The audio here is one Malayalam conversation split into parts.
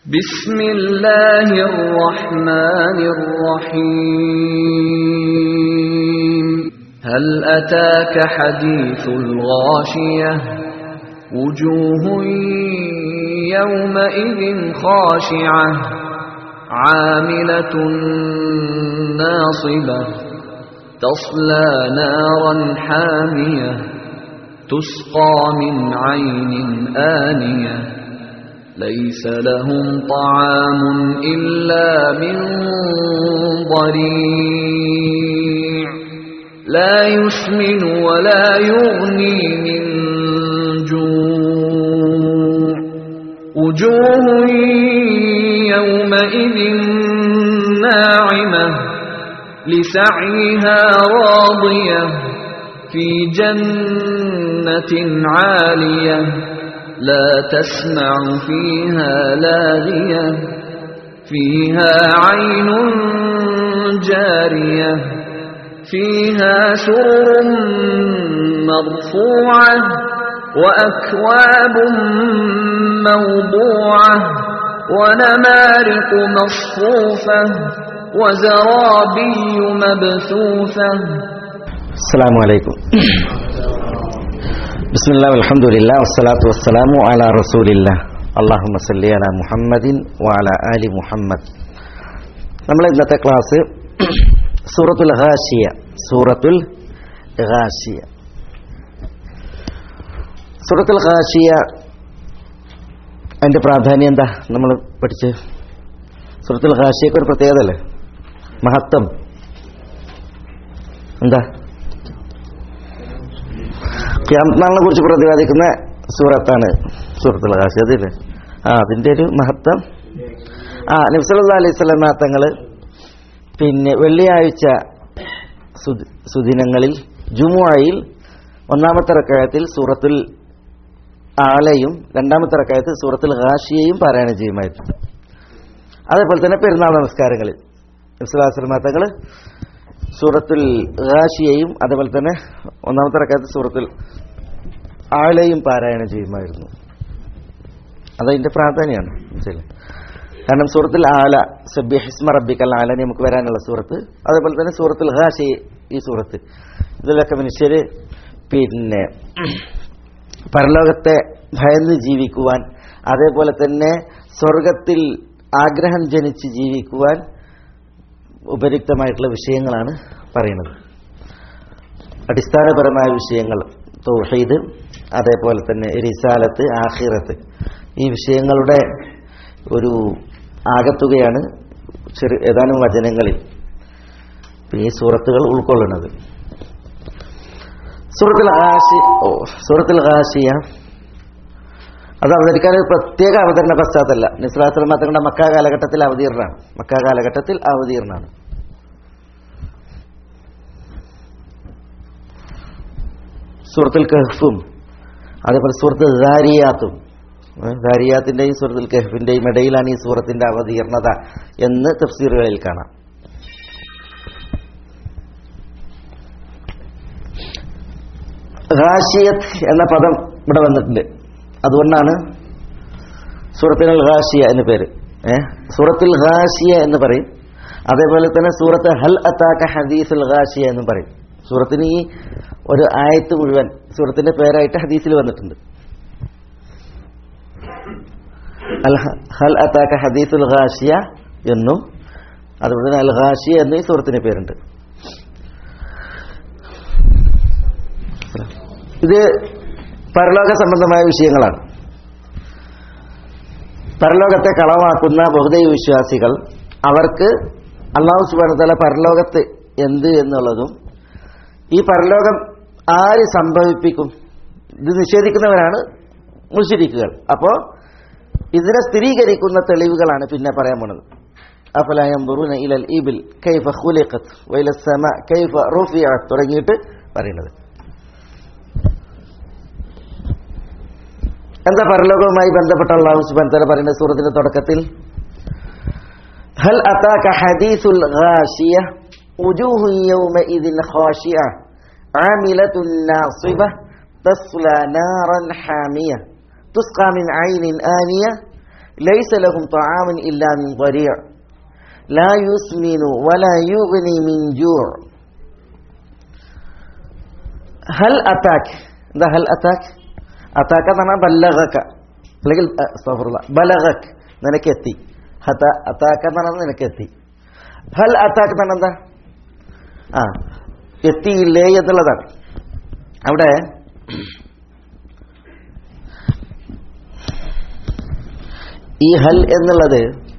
بسم الله الرحمن الرحيم هل أتاك حديث الغاشية وجوه يومئذ خاشعة عاملة ناصبة تصلى نارا حامية تسقى من عين آنية ليس لهم طعام إلا من ضريع لا يسمن ولا يغني من جوع وجوه يومئذ ناعمة لسعيها راضية في جنة عالية لا تسمع فيها لاغية فيها عين جارية فيها سرر مرفوعة وأكواب موضوعة ونمارق مصفوفة وزرابي مبثوثة. السلام عليكم. بسم الله والحمد لله والصلاة والسلام على رسول الله. اللهم صل على محمد وعلى آل محمد. നമ്മൾ ഇന്നത്തെ ക്ലാസ് സൂറത്തുൽ ഗാശിയ സൂറത്തുൽ ഗാശിയ അതിന്റെ പ്രാധാന്യം എന്താ നമ്മൾ പഠിച്ച്? സൂറത്തുൽ ഗാശിയക്ക് ഒരു പ്രത്യേകത അല്ലേ, മഹത്വം എന്താ? ഖിയാമത്ത് നാളിനെ കുറിച്ച് പ്രതിപാദിക്കുന്ന സൂറത്താണ് സൂറത്തുൽ ഗാശിയ, അതില്ലേ? അതിന്റെ ഒരു മഹത്വം. നബി സല്ലല്ലാഹു അലൈഹി വസല്ലം തങ്ങൾ പിന്നെ വെള്ളിയാഴ്ച സുദിനങ്ങളിൽ ജുമുഅയിൽ ഒന്നാമത്തെ റക്അത്തിൽ സൂറത്തുൽ ആലയും രണ്ടാമത്തെ റക്അത്തിൽ സൂറത്തുൽ ഗാശിയയും പാരായണം ചെയ്യുമായിരുന്നു. അതേപോലെ തന്നെ പെരുന്നാൾ നമസ്കാരങ്ങളിൽ നബി സല്ലല്ലാഹു അലൈഹി വസല്ലം തങ്ങൾ സൂറത്തുൽ ഗാശിയയും അതേപോലെ തന്നെ ഒന്നാമത്തെ റക്അത്തിൽ സൂറത്തുൽ ആലയും പാരായണം ചെയ്യുമായിരുന്നു. അതതിന്റെ പ്രാധാന്യമാണ്. കാരണം സൂറത്തുൽ ആല സബ്ബിഹിസ്മ റബ്ബിക്കൽ ആല നമുക്ക് വരാനുള്ള സൂറത്ത്, അതേപോലെ തന്നെ സൂറത്തുൽ ഗാശിയ ഈ സൂറത്ത്, ഇതിലൊക്കെ മനുഷ്യര് പിന്നെ പരലോകത്തെ ഭയന്ന് ജീവിക്കുവാൻ, അതേപോലെ തന്നെ സ്വർഗത്തിൽ ആഗ്രഹം ജനിച്ച് ജീവിക്കുവാൻ ഉപയുക്തമായിട്ടുള്ള വിഷയങ്ങളാണ് പറയുന്നത്. അടിസ്ഥാനപരമായ വിഷയങ്ങൾ, തൗഹീദ്, അതേപോലെ തന്നെ റിസാലത്ത്, ആഖിറത്ത്, ഈ വിഷയങ്ങളുടെ ഒരു ആകത്തുകയാണ് ഏതാനും വചനങ്ങളിൽ ഈ സൂറത്തുകൾ ഉൾക്കൊള്ളുന്നത്. സൂറത്തുൽ ഗാശിയ അത് അവതരിക്കാൻ ഒരു പ്രത്യേക അവതരണ പശ്ചാത്തലല്ല. നബി സല്ലല്ലാഹു അലൈഹി വസല്ലം തങ്ങളുടെ മക്ക കാലഘട്ടത്തിൽ അവതീർണാണ്. സൂറത്തുൽ കഹ്ഫും അതേപോലെ സൂറത്തുൽ ദാരിയാത്തും, ദാരിയാത്തിന്റെയും സൂറത്തുൽ കഹ്ഫിന്റെയും ഇടയിലാണ് ഈ സൂറത്തിന്റെ അവതീർണത എന്ന് തഫ്സീറുകളിൽ കാണാം. ഗാശിയത്ത് എന്ന പദം ഇവിടെ വന്നിട്ടുണ്ട്, അതുകൊണ്ടാണ് സൂറത്തുൽ ഗാശിയ എന്ന് പേര്. സൂറത്തുൽ ഗാശിയ എന്ന് പറയും. അതേപോലെ തന്നെ സൂറത്ത് ഹൽ അതാക ഹദീസുൽ ഗാശിയ എന്നും പറയും. സൂറത്തിന് ഈ ഒരു ആയത്ത് മുഴുവൻ സൂറത്തിന്റെ പേരായിട്ട് ഹദീസിൽ വന്നിട്ടുണ്ട്. ഹൽ അതാക ഹദീസുൽ ഗാശിയ എന്നും അതുപോലെ തന്നെ അൽ ഗാശിയ എന്നും ഈ സൂറത്തിന് പേരുണ്ട്. ഇത് പരലോക സംബന്ധമായ വിഷയങ്ങളാണ്. പരലോകത്തെ കളവാക്കുന്ന ബഹുദൈവ വിശ്വാസികൾ അവർക്ക് അല്ലാഹു സുബ്ഹാനഹു വ തആല പരലോകത്ത് എന്ത് എന്നുള്ളതും ഈ പരലോകം ആര് സംഭവിപ്പിക്കും ഇത് നിഷേധിക്കുന്നവരാണ് മുശ്രിക്കുകൾ. അപ്പോ ഇതിനെ സ്ഥിരീകരിക്കുന്ന തെളിവുകളാണ് പിന്നെ പറയാൻ പോണത്. അഫലാ യൻദുറൂന ഇലൽ ഇബിൽ കൈഫ ഖുലിഖത് വഇലസ് സമാ കൈഫ റുഫിഅത് തുടങ്ങിയിട്ട് പറയുന്നത്. എന്താ പരലോകവുമായി ബന്ധപ്പെട്ട അല്ലാഹു സുബ്ഹാനഹു വ തആല പറയുന്ന സൂറത്തിന്റെ തുടക്കത്തിൽ ഹൽ അതാക ഹദീസുൽ ഗാശിയ വുജൂഹു യൗമഇദിൻ ഖാശിഅ ആമിലത്തുൻ നാസിബ തസ്ലാ നാറൻ ഹാമിയ തുസ്ഖാ മിൻ ഐനിൻ ആനിയ ലൈസ ലഹും തആമുൻ ഇല്ലാ മിൻ ളരീഅ ലാ യുസ്മിനു വലാ യുഗ്നി മിൻ ജൂഅ്. ഹൽ അതാക്, എന്താ ഹൽ അതാക്? അതാക എന്ന് പറഞ്ഞാൽ ബല്ലഗക, അല്ലെങ്കിൽ ബലഗക്, നിനക്കെത്തി. അതാക എന്ന് പറഞ്ഞാൽ നിനക്കെത്തി. ഹൽ അതാക് എന്ന് പറഞ്ഞാൽ എന്താ? എത്തിയില്ലേ എന്നുള്ളതാണ്. അവിടെ ഈ ഹൽ എന്നുള്ളത്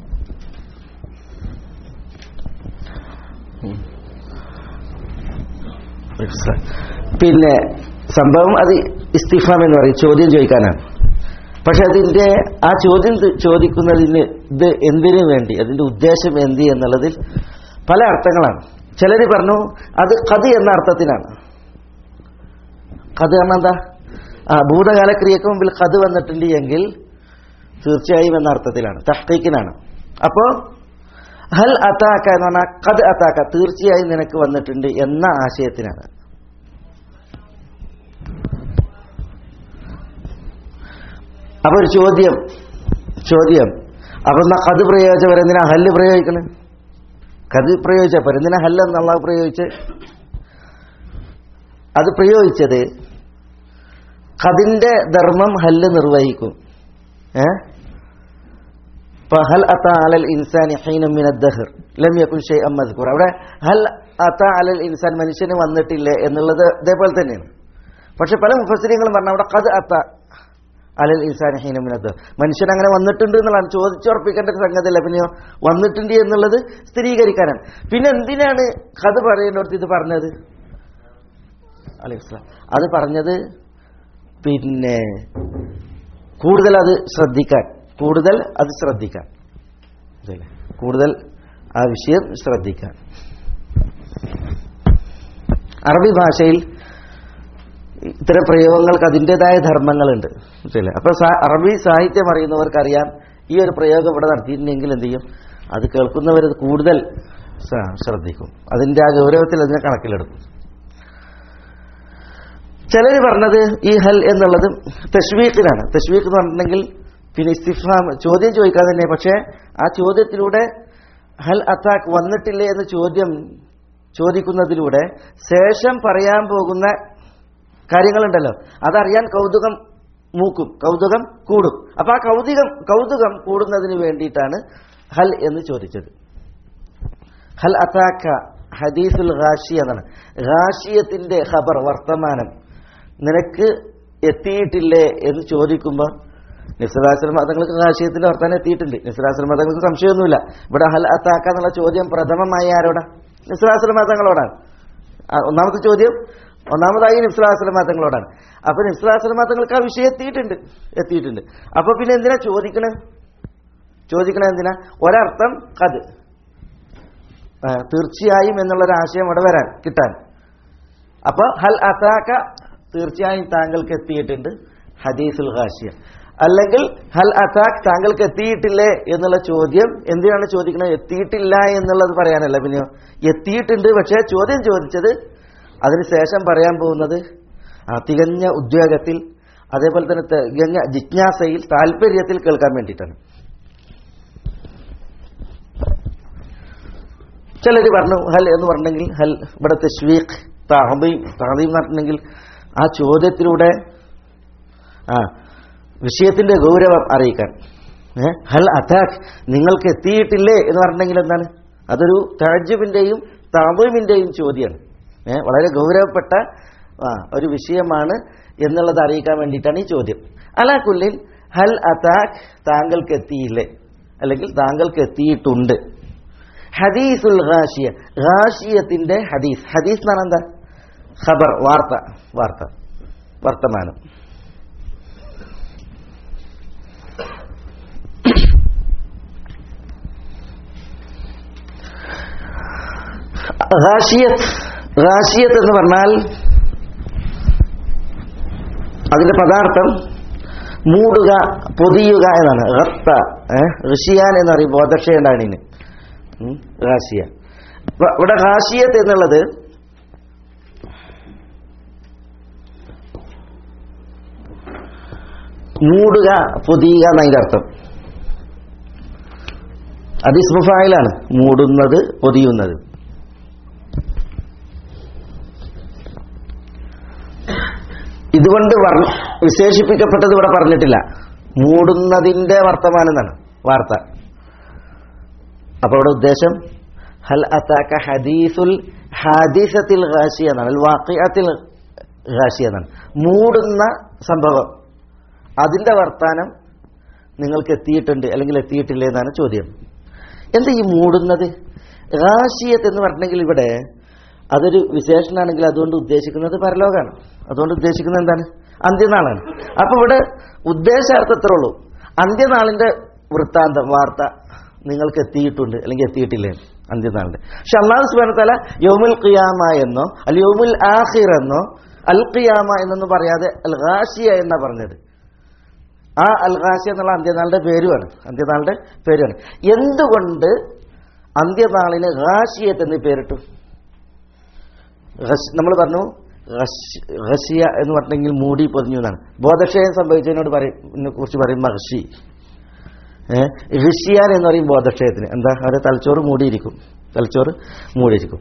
പിന്നെ സംഭവം അത് ഇസ്തിഫാം എന്ന് പറയും, ചോദ്യം ചോദിക്കാനാണ്. പക്ഷെ അതിന്റെ ആ ചോദ്യം ചോദിക്കുന്നതിന് ഇത് എന്തിനു വേണ്ടി, അതിന്റെ ഉദ്ദേശം എന്ത് എന്നുള്ളതിൽ പല അർത്ഥങ്ങളാണ്. ചിലർ പറഞ്ഞു അത് ഖദ് എന്ന അർത്ഥത്തിനാണ്. ഖദ് പറഞ്ഞാൽ എന്താ? ഭൂതകാല ക്രിയക്ക് മുമ്പിൽ ഖദ് വന്നിട്ടുണ്ട് എങ്കിൽ തീർച്ചയായും എന്ന അർത്ഥത്തിലാണ്, തഹ്ഖീഖിനാണ്. അപ്പോ ഹൽ അതാക എന്ന് പറഞ്ഞാൽ ഖദ് അതാക, തീർച്ചയായും നിനക്ക് വന്നിട്ടുണ്ട് എന്ന ആശയത്തിനാണ്. അപ്പൊ ഒരു ചോദ്യം അപ്പൊ എന്നാ ഖദ് പ്രയോഗിച്ചവർ എന്തിനാ ഹല്ല് പ്രയോഗിക്കണേ? ഖദ് പ്രയോഗിച്ചപ്പോൾ എന്തിനാ ഹല്ല് എന്നുള്ള പ്രയോഗിച്ച്? അത് പ്രയോഗിച്ചത് ഖദിന്റെ ധർമ്മം ഹല്ല് നിർവഹിക്കും. ഹൽ അതാ അലൽ ഇൻസാനി ഹീന മിന ദഹർ ലം യകുൻ ശൈഅൻ മദ്കൂറ. അവിടെ ഹൽ അതാ അലൽ ഇൻസാൻ, മനുഷ്യന് വന്നിട്ടില്ലേ എന്നുള്ളത് ഇതേപോലെ തന്നെയാണ്. പക്ഷെ പല മുഫസ്സിരീങ്ങളും പറഞ്ഞ അവിടെ ഖദ് അതാ അലൽ ഇൻസാനി ഹീന മിന ദഹർ, മനുഷ്യൻ അങ്ങനെ വന്നിട്ടുണ്ട് എന്നുള്ളതാണ്. ചോദിച്ചുറപ്പിക്കേണ്ട ഒരു സംഗതിയല്ല, പിന്നെയോ വന്നിട്ടുണ്ട് എന്നുള്ളത് സ്ഥിരീകരിക്കാനാണ്. പിന്നെ എന്തിനാണ് ഖദ് പറയുന്നിടത്ത് ഇത് പറഞ്ഞത്? അലൈഹിസ്സലാം അത് പറഞ്ഞത് പിന്നെ കൂടുതൽ അത് ശ്രദ്ധിക്കാൻ, കൂടുതൽ ആ വിഷയം ശ്രദ്ധിക്കാൻ. അറബി ഭാഷയിൽ ഇത്തരം പ്രയോഗങ്ങൾക്ക് അതിൻ്റെതായ ധർമ്മങ്ങളുണ്ട്. അപ്പൊ അറബി സാഹിത്യം അറിയുന്നവർക്കറിയാം ഈ ഒരു പ്രയോഗം ഇവിടെ നടത്തിയിട്ടുണ്ടെങ്കിൽ എന്ത് ചെയ്യും, അത് കേൾക്കുന്നവരത് കൂടുതൽ ശ്രദ്ധിക്കും, അതിൻ്റെ ആ ഗൗരവത്തിൽ അതിനെ കണക്കിലെടുക്കും. ചിലർ പറഞ്ഞത് ഈ ഹൽ എന്നുള്ളത് തശ്വീഖിനാണ്. തശ്വീഖ് എന്ന് പറഞ്ഞിട്ടുണ്ടെങ്കിൽ പിന്നെ ഇസ്തിഫാം, ചോദ്യം ചോദിക്കാൻ തന്നെ. പക്ഷേ ആ ചോദ്യത്തിലൂടെ ഹൽ അതാക് വന്നിട്ടില്ലേ എന്ന് ചോദിക്കുന്നതിലൂടെ ശേഷം പറയാൻ പോകുന്ന കാര്യങ്ങളുണ്ടല്ലോ, അതറിയാൻ കൗതുകം കൂടും. അപ്പൊ ആ കൗതുകം കൂടുന്നതിന് വേണ്ടിയിട്ടാണ് ഹൽ എന്ന് ചോദിച്ചത്. ഹൽ അതാക ഹദീസുൽ ഗാഷിയ എന്നാണ്. ഗാഷിയത്തിന്റെ ഖബർ, വർത്തമാനം നിനക്ക് എത്തിയിട്ടില്ലേ എന്ന് ചോദിക്കുമ്പോൾ നിസ്ലാസ്ലം മതങ്ങൾക്ക് ഗാഷിയത്തിന്റെ വർത്തമാനം എത്തിയിട്ടുണ്ട്. നിസ്ലാസ്ലം മതങ്ങൾക്ക് സംശയമൊന്നുമില്ല. ഇവിടെ ഹൽ അതാക എന്നുള്ള ചോദ്യം പ്രഥമമായി ആരോടാ? നിസ്ലാസ്ലം മതങ്ങളോടാണ്. ഒന്നാമത്തെ ചോദ്യം ഒന്നാമതായി നിസ്ലാസ്ലം മതങ്ങളോടാണ്. അപ്പൊ നിസ്ലാസ്ലം മതങ്ങൾക്ക് ആ വിഷയം എത്തിയിട്ടുണ്ട്. അപ്പൊ പിന്നെ എന്തിനാ ചോദിക്കണേ എന്തിനാ? ഒരർത്ഥം ഖദ്, തീർച്ചയായും എന്നുള്ളൊരാശയം അവിടെ കിട്ടാൻ. അപ്പൊ ഹൽ അതാക തീർച്ചയായും താങ്കൾക്ക് എത്തിയിട്ടുണ്ട്, ഹദീസുൽ ഗാഷിയ. അല്ലെങ്കിൽ ഹൽ അതാക് താങ്കൾക്ക് എത്തിയിട്ടില്ലേ എന്നുള്ള ചോദ്യം എന്തിനാണ് ചോദിക്കുന്നത്? എത്തിയിട്ടില്ല എന്നുള്ളത് പറയാനല്ല, പിന്നെയോ എത്തിയിട്ടുണ്ട്. പക്ഷേ ചോദ്യം ചോദിച്ചത് അതിനുശേഷം പറയാൻ പോകുന്നത് തികഞ്ഞ ഉദ്യോഗത്തിൽ, അതേപോലെ തന്നെ തികഞ്ഞ ജിജ്ഞാസയിൽ, താല്പര്യത്തിൽ കേൾക്കാൻ വേണ്ടിയിട്ടാണ്. ചിലർ പറഞ്ഞു ഹൽ എന്ന് പറഞ്ഞെങ്കിൽ ഹൽ ഇവിടെ തശ്വീഖ്, തഅദീം എന്ന് പറഞ്ഞിട്ടുണ്ടെങ്കിൽ ആ ചോദ്യത്തിലൂടെ വിഷയത്തിന്റെ ഗൗരവം അറിയിക്കാൻ. ഹൽ അതാക് നിങ്ങൾക്ക് എത്തിയിട്ടില്ലേ എന്ന് പറഞ്ഞിട്ടുണ്ടെങ്കിൽ എന്താണ്? അതൊരു തഅജ്ജുബിന്റെയും തഅദീമിന്റെയും ചോദ്യമാണ്. വളരെ ഗൗരവപ്പെട്ട ഒരു വിഷയമാണ് എന്നുള്ളത് അറിയിക്കാൻ വേണ്ടിയിട്ടാണ് ഈ ചോദ്യം. അലാ കുല്ലിൻ ഹൽ അതാക് താങ്കൾക്ക് എത്തിയില്ലേ, അല്ലെങ്കിൽ താങ്കൾക്ക് എത്തിയിട്ടുണ്ട്. ഹദീസുൽ ഗാഷിയ, ഗാഷിയത്തിന്റെ ഹദീസ്. ഹദീസ് എന്ന് പറഞ്ഞാൽ എന്താ? ഖബർ, വർത്തമാനം. ഗാഷിയത്ത് എന്ന് പറഞ്ഞാൽ അതിന്റെ പദാർത്ഥം മൂടുക, പൊതിയുക എന്നാണ്. ഋഷിയാൻ എന്ന് പറയും, ബോധക്ഷയുണ്ടാണ് ഇതിന് ഗാഷിയ. ഇവിടെ ഗാഷിയത്ത് എന്നുള്ളത് മൂടുക, പൊതിയുക എന്നതിന്റെ അർത്ഥം. അത് ഇസ്മു ഫായിലാണ്, മൂടുന്നത്, പൊതിയുന്നത്. ഇതുകൊണ്ട് വിശേഷിപ്പിക്കപ്പെട്ടത് ഇവിടെ പറഞ്ഞിട്ടില്ല. മൂടുന്നതിന്റെ വർത്തമാനം എന്നാണ് വാർത്ത. അപ്പൊ ഇവിടെ ഉദ്ദേശം ഹൽ അതാക ഹദീസുൽ ഹാദിസത്തിൽ ഗാശിയ എന്നാണ്, അൽ വാഖിഅത്തിൽ ഗാശിയ എന്നാണ്. മൂടുന്ന സംഭവം, അതിന്റെ വർത്താനം നിങ്ങൾക്ക് എത്തിയിട്ടുണ്ട് അല്ലെങ്കിൽ എത്തിയിട്ടില്ല എന്നാണ് ചോദ്യം. എന്താ ഈ മൂടുന്നത്? ഗാശിയത്ത് എന്ന് പറഞ്ഞെങ്കിൽ ഇവിടെ അതൊരു വിശേഷണമാണെങ്കിൽ അതുകൊണ്ട് ഉദ്ദേശിക്കുന്നത് പരലോകമാണ്. അതുകൊണ്ട് ഉദ്ദേശിക്കുന്നത് എന്താണ്? അന്ത്യനാളാണ്. അപ്പൊ ഇവിടെ ഉദ്ദേശാർത്ഥത്രേ ഉള്ളൂ, അന്ത്യനാളിന്റെ വൃത്താന്തം, വാർത്ത നിങ്ങൾക്ക് എത്തിയിട്ടുണ്ട് അല്ലെങ്കിൽ എത്തിയിട്ടില്ലേ അന്ത്യനാളിന്റെ. പക്ഷെ അല്ലാഹു സുബ്ഹാനഹു വ തആല യൗമുൽ ഖിയാമ എന്നോ അൽ യൗമുൽ ആഖിർ എന്നോ അൽ ഖിയാമ എന്നൊന്നും പറയാതെ അൽ ഗാശിയ എന്നാ പറഞ്ഞത്. ആ അൽ ഗാശിയ എന്നുള്ള അന്ത്യനാളിന്റെ പേരുമാണ്, അന്ത്യനാളിന്റെ പേരുമാണ്. എന്തുകൊണ്ട് അന്ത്യനാളിന് ഗാശിയത്ത് എന്ന് പേരിട്ടു? നമ്മൾ പറഞ്ഞു ഗശിയ എന്ന് പറഞ്ഞെങ്കിൽ മൂടി പൊതിഞ്ഞു എന്നാണ്. ബോധക്ഷയം സംഭവിച്ചതിനോട് കുറിച്ച് പറയും ഗഷി. ഗഷിയാൻ എന്ന് പറയും ബോധക്ഷയത്തിന്. എന്താ? അവരെ തലച്ചോറ് മൂടിയിരിക്കും, തലച്ചോറ് മൂടിയിരിക്കും.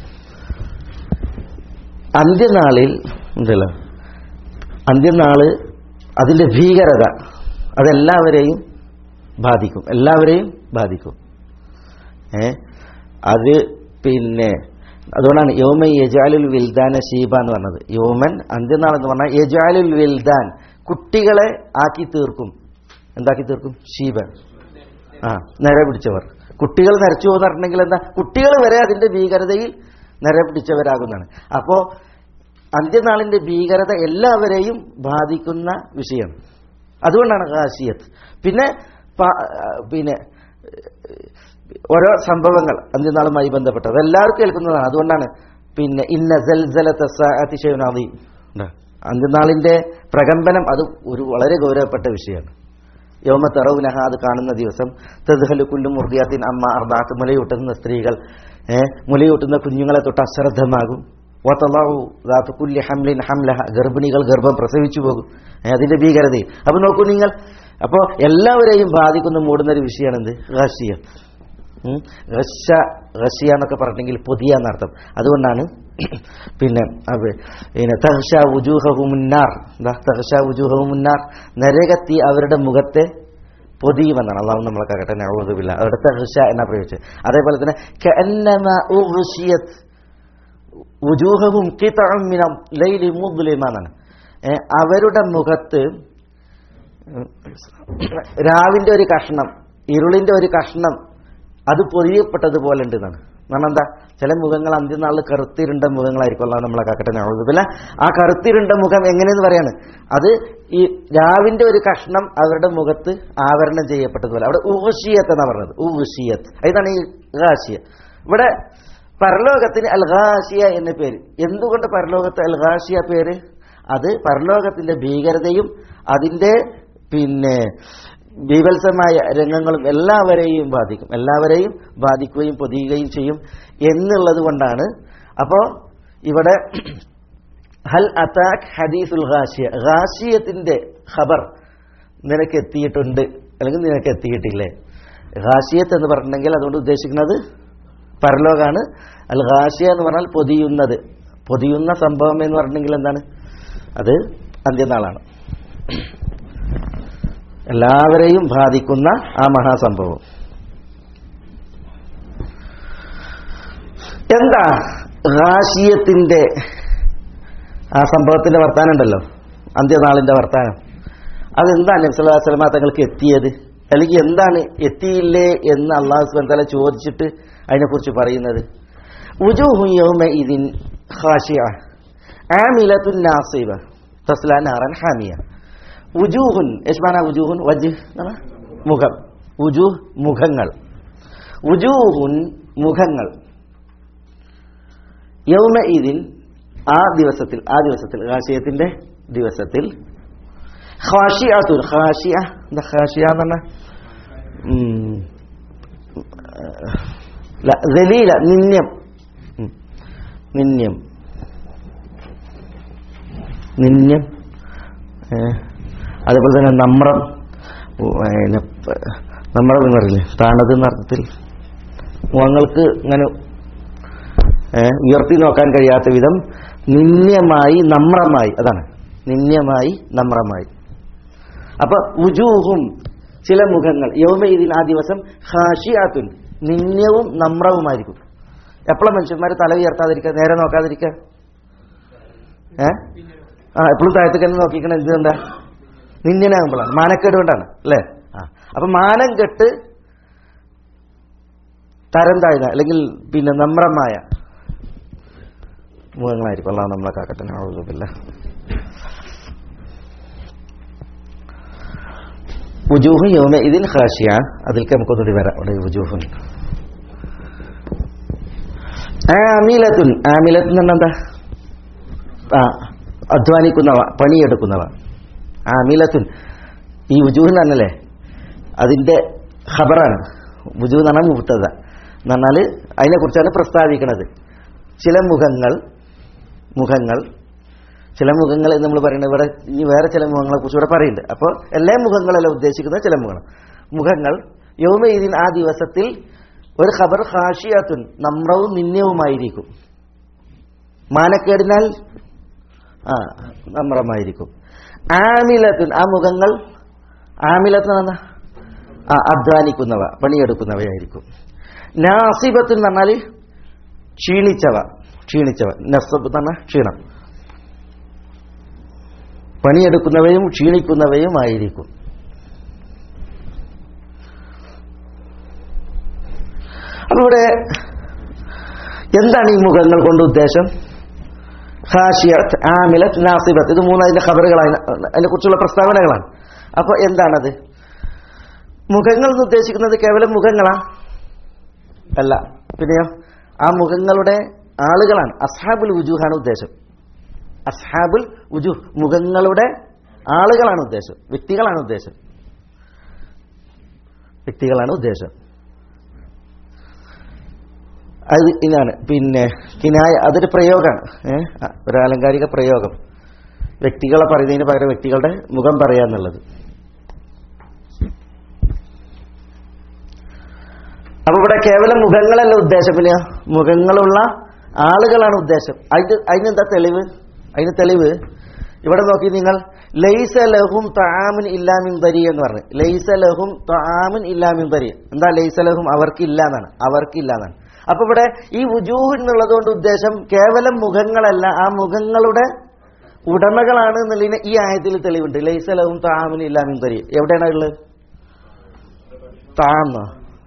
അന്ത്യനാളിൽ ഉണ്ടല്ലോ, അന്ത്യനാള് അതിന്റെ ഭീകരത അതെല്ലാവരെയും ബാധിക്കും, എല്ലാവരെയും ബാധിക്കും. അത് പിന്നെ അതുകൊണ്ടാണ് യൗമൻ യജാലുൽ വിൽദാന ശീബ എന്ന് പറഞ്ഞത്. യൗമൻ അന്ത്യനാൾ എന്ന് പറഞ്ഞാൽ യജാലുൽ വിൽദാൻ കുട്ടികളെ ആക്കി തീർക്കും. എന്താക്കി തീർക്കും? ശീബൻ, നര പിടിച്ചവർ. കുട്ടികൾ നരച്ചു എന്ന് പറഞ്ഞിട്ടുണ്ടെങ്കിൽ എന്താ? കുട്ടികൾ വരെ അതിന്റെ ഭീകരതയിൽ നര പിടിച്ചവരാകുന്നതാണ്. അപ്പോ അന്ത്യനാളിന്റെ ഭീകരത എല്ലാവരെയും ബാധിക്കുന്ന വിഷയം. അതുകൊണ്ടാണ് ഗാശിയത്ത്. പിന്നെ ഓരോ സംഭവങ്ങൾ അന്ത്യനാളുമായി ബന്ധപ്പെട്ടത് എല്ലാവർക്കും കേൾക്കുന്നതാണ്. അതുകൊണ്ടാണ് പിന്നെ ഇന്ന സൽസലത സഅതി ശൈഉൻ അദീം, അന്ത്യനാളിന്റെ പ്രകമ്പനം അത് ഒരു വളരെ ഗൗരവപ്പെട്ട വിഷയമാണ്. യൗമ തറൗനഹ, അത് കാണുന്ന ദിവസം, തദ്ഹലു കുല്ലു മുർദിയാത്തിൻ അമ്മ അർദഅത്, മുലയൂട്ടുന്ന സ്ത്രീകൾ മുലയൂട്ടുന്ന കുഞ്ഞുങ്ങളെ തൊട്ട് അശ്രദ്ധമാകും. വതളഉ ദാതു കുല്ലി ഹംലിൻ ഹംലഹ, ഗർഭിണികൾ ഗർഭം പ്രസവിച്ചു പോകും. അതിന്റെ ഭീകരതയിൽ അപ്പൊ നോക്കൂ നിങ്ങൾ. അപ്പോൾ എല്ലാവരെയും ബാധിക്കുന്ന മൂടുന്ന ഒരു വിഷയമാണ് എന്ത്? ഗാശിയത്ത്. ഗശിയ എന്നൊക്കെ പറഞ്ഞെങ്കിൽ പൊതിയ എന്നർത്ഥം. അതുകൊണ്ടാണ് പിന്നെ തഹ്ശ വുജൂഹഹുമുന്നാർ, തഹ്ശ വുജൂഹഹുമുന്നാർ, നരകത്തി അവരുടെ മുഖത്തെ പൊതിയുമെന്നാണ്. അള്ളാഹു നമ്മളെ കാക്കട്ടെ, നഊദു ബില്ലാഹ്. അവിടെ തഹ്ശ എന്നാ പ്രയോഗിച്ചത്. അതേപോലെ തന്നെ കഅന്നമാ ഉഗ്ശിയത് വുജൂഹഹും ഖിതഉം മിനൽ ലൈലി മുദ്ലിമ എന്നാണ്. അവരുടെ മുഖത്ത് രാവിന്റെ ഒരു കഷ്ണം, ഇരുളിന്റെ ഒരു കഷ്ണം അത് പൊതിയപ്പെട്ടതുപോലെ ഉണ്ട് എന്നാണ്. കാരണം എന്താ? ചില മുഖങ്ങൾ അന്ത്യനാളിൽ കറുത്തിരുണ്ട മുഖങ്ങളായിരിക്കും. അല്ലാഹു നമ്മളെ കാക്കട്ടെ, നഊദു ബില്ലാഹ്. ആ കറുത്തിരുണ്ട മുഖം എങ്ങനെയെന്ന് പറയാണ്? അത് ഈ രാവിന്റെ ഒരു കഷ്ണം അവരുടെ മുഖത്ത് ആവരണം ചെയ്യപ്പെട്ടതുപോലെ. അവിടെ ഉഗ്ശിയത്ത് എന്നാ പറഞ്ഞത്, ഉഗ്ശിയത്ത്. ഇതാണ് ഈ ഗാശിയ. ഇവിടെ പരലോകത്തിന് അൽ ഗാശിയ എന്ന പേര്. എന്തുകൊണ്ട് പരലോകത്ത് അൽ ഗാശിയ പേര്? അത് പരലോകത്തിന്റെ ഭീകരതയും അതിന്റെ പിന്നെ ബീഭത്സമായ രംഗങ്ങളും എല്ലാവരെയും ബാധിക്കും, എല്ലാവരെയും ബാധിക്കുകയും പൊതിയുകയും ചെയ്യും എന്നുള്ളത് കൊണ്ടാണ്. അപ്പോ ഇവിടെ ഹൽ അതാക് ഹദീസുൽ ഗാശിയ, ഗാശിയത്തിന്റെ ഖബർ നിനക്ക് എത്തിയിട്ടുണ്ട് അല്ലെങ്കിൽ നിനക്ക് എത്തിയിട്ടില്ലേ? ഗാശിയത്ത് എന്ന് പറഞ്ഞിട്ടുണ്ടെങ്കിൽ അതുകൊണ്ട് ഉദ്ദേശിക്കുന്നത് പരലോകാണ്. അൽ ഗാശിയ എന്ന് പറഞ്ഞാൽ പൊതിയുന്നത്, പൊതിയുന്ന സംഭവം എന്ന് പറഞ്ഞിട്ടുണ്ടെങ്കിൽ എന്താണ്? അത് അന്ത്യനാളാണ്, എല്ലാവരെയും ബാധിക്കുന്ന ആ മഹാസംഭവം. എന്താ ഗാശിയത്തിന്റെ ആ സംഭവത്തിന്റെ വർത്താനം ഉണ്ടല്ലോ, അന്ത്യനാളിന്റെ വർത്താനം, അതെന്താണ് നബി സല്ലല്ലാഹു അലൈഹി വസല്ലം തങ്ങൾക്ക് എത്തിയത്? അല്ലെങ്കിൽ എന്താണ് എത്തിയില്ലേ എന്ന് അല്ലാഹു സുബ്ഹാനഹു വ തആല ചോദിച്ചിട്ട് അതിനെക്കുറിച്ച് പറയുന്നത്? വുജൂഹു യൗമഇദിൻ ഖാശിഅ ആമിലത്തുൻ നാസിബ തസ്ലാ നാറൻ ഹാമിയ. വുജൂഹുൻ യശ്മാന വുജൂഹുൻ വജ്ഹ് മുഖം, വുജൂഹ് മുഖങ്ങൾ, വുജൂഹുൻ മുഖങ്ങൾ, യൗമഇദിൻ ആ ദിവസത്തിൽ, ആ ദിവസത്തിൽ ഗാശിയത്തിന്റെ ദിവസത്തിൽ, ഖാശിഅത്തുൻ, ഖാശിഅ എന്താ ഖാശിഅ എന്ന് പറഞ്ഞാൽ ദലീല, നിന്യം, നിന്യം, നിന്യം, അതേപോലെ തന്നെ നമ്രം, നമ്മളൊന്നും പറയില്ലേ താണത് എന്ന അർത്ഥത്തിൽ മുഖങ്ങൾക്ക് ഇങ്ങനെ ഉയർത്തി നോക്കാൻ കഴിയാത്ത വിധം നിന്യമായി നമ്രമായി, അതാണ് നിന്യമായി നമ്രമായി. അപ്പൊ ഉജൂഹും ചില മുഖങ്ങൾ യൗമഇദിൻ ആ ദിവസം ഖാശിഅത്തുൻ നിന്യവും നമ്രവുമായിരിക്കും. എപ്പോഴും മനുഷ്യന്മാർ തല ഉയർത്താതിരിക്കുക, നേരെ നോക്കാതിരിക്കുക, എപ്പോഴും താഴത്തേക്ക് തന്നെ നോക്കിക്കണ എന്തുകൊണ്ടാ? നിന്യനാകുമ്പോഴാണ്, മാനക്കേട് കൊണ്ടാണ് അല്ലേ? അപ്പൊ മാനം കെട്ട് തരം താഴ്ന്ന അല്ലെങ്കിൽ പിന്നെ നമ്രമായ മുഖങ്ങളായിരിക്കും. അല്ലാഹു നമ്മളെ കാക്കട്ടെ. നഊദുബില്ല. വുജൂഹു യൗമഇദിൻ ഖാശിയ, അതിൽക്ക് നമുക്കൊന്നുകൂടി വരാം. അവിടെ വുജൂഹുൻ ആമിലത്തുൻ. ആമിലത്തുൻ എന്ന് പറഞ്ഞാൽ എന്താ? അധ്വാനിക്കുന്നവ, പണിയെടുക്കുന്നവ. ആമിലത്തുൻ ഈ വുജൂഹ് എന്ന് പറഞ്ഞല്ലേ അതിന്റെ ഖബറാണ്. വുജൂഹ് എന്ന് പറഞ്ഞാൽ മുബ്തദ എന്ന് പറഞ്ഞാൽ അതിനെക്കുറിച്ചാണ് പ്രസ്താവിക്കുന്നത്. ചില മുഖങ്ങൾ ചില മുഖങ്ങൾ എന്ന് നമ്മൾ പറയുന്നത് ഇവിടെ ഈ വേറെ ചില മുഖങ്ങളെ കുറിച്ച് ഇവിടെ പറയുന്നുണ്ട്. അപ്പോൾ എല്ലാ മുഖങ്ങളല്ല ഉദ്ദേശിക്കുന്നത്, ചില മുഖങ്ങൾ യൗമഇദിൻ ആ ദിവസത്തിൽ ഒരു ഖബർ ഖാശിയത്തുൻ നമ്രവും നിന്യവുമായിരിക്കും. മാനക്കേടിനാൽ നമ്രമായിരിക്കും. ആമിലത്തുൻ ആ മുഖങ്ങൾ ആമിലത്തുൻ അധ്വാനിക്കുന്നവ, പണിയെടുക്കുന്നവയായിരിക്കും. നാസിബത്തുൻ എന്ന് പറഞ്ഞാൽ ക്ഷീണിച്ചവ. നസബ് എന്ന് പറഞ്ഞാൽ ക്ഷീണം, പണിയെടുക്കുന്നവയും ക്ഷീണിക്കുന്നവയും ആയിരിക്കും. അപ്പൊ ഇവിടെ എന്താണ് ഈ മുഖങ്ങൾ കൊണ്ട് ഉദ്ദേശം? ഖാശിയത്ത്, ആമിലത്ത്, നാസിബത്ത്, ഇത് മൂന്ന് അതിന്റെ ഖബറുകളാണ്, അതിനെ കുറിച്ചുള്ള പ്രസ്താവനകളാണ്. അപ്പൊ എന്താണത്? മുഖങ്ങൾ എന്ന് ഉദ്ദേശിക്കുന്നത് കേവലം മുഖങ്ങളാ അല്ല, പിന്നെയോ ആ മുഖങ്ങളുടെ ആളുകളാണ്. അസ്ഹാബുൽ വുജൂഹാണ് ഉദ്ദേശം. അസ്ഹാബുൽ വുജൂഹ് മുഖങ്ങളുടെ ആളുകളാണ് ഉദ്ദേശം, വ്യക്തികളാണ് ഉദ്ദേശം. അത് ഇതാണ് പിന്നെ കിനായ, അതൊരു പ്രയോഗമാണ്, ഒരു ആലങ്കാരിക പ്രയോഗം. വ്യക്തികളെ പറയുന്നതിന് പകരം വ്യക്തികളുടെ മുഖം പറയാന്നുള്ളത്. അപ്പൊ ഇവിടെ കേവലം മുഖങ്ങളല്ല ഉദ്ദേശം, പിന്നെ മുഖങ്ങളുള്ള ആളുകളാണ് ഉദ്ദേശം. അതിനെന്താ തെളിവ്? അതിന് തെളിവ് ഇവിടെ നോക്കി നിങ്ങൾ. ലൈസ ലഹും തആമുൻ ഇല്ലാ മിൻ ദരി എന്ന് പറഞ്ഞു. ലൈസ ലഹും തആമുൻ ഇല്ലാ മിൻ ദരി. എന്താ ലൈസ ലഹും? അവർക്കില്ല എന്നാണ്. അപ്പൊ ഇവിടെ ഈ വുജൂഹ് എന്നുള്ളത് കൊണ്ട് ഉദ്ദേശം കേവലം മുഖങ്ങളല്ല, ആ മുഖങ്ങളുടെ ഉടമകളാണ് എന്നുള്ളതിന് ഈ ആയത്തിൽ തെളിവുണ്ട്. ലൈസ ലഹും തആമുൻ ഇല്ലാ മിൻ ദരി. എവിടെയാണ് ഉള്ളത്? താന്നോ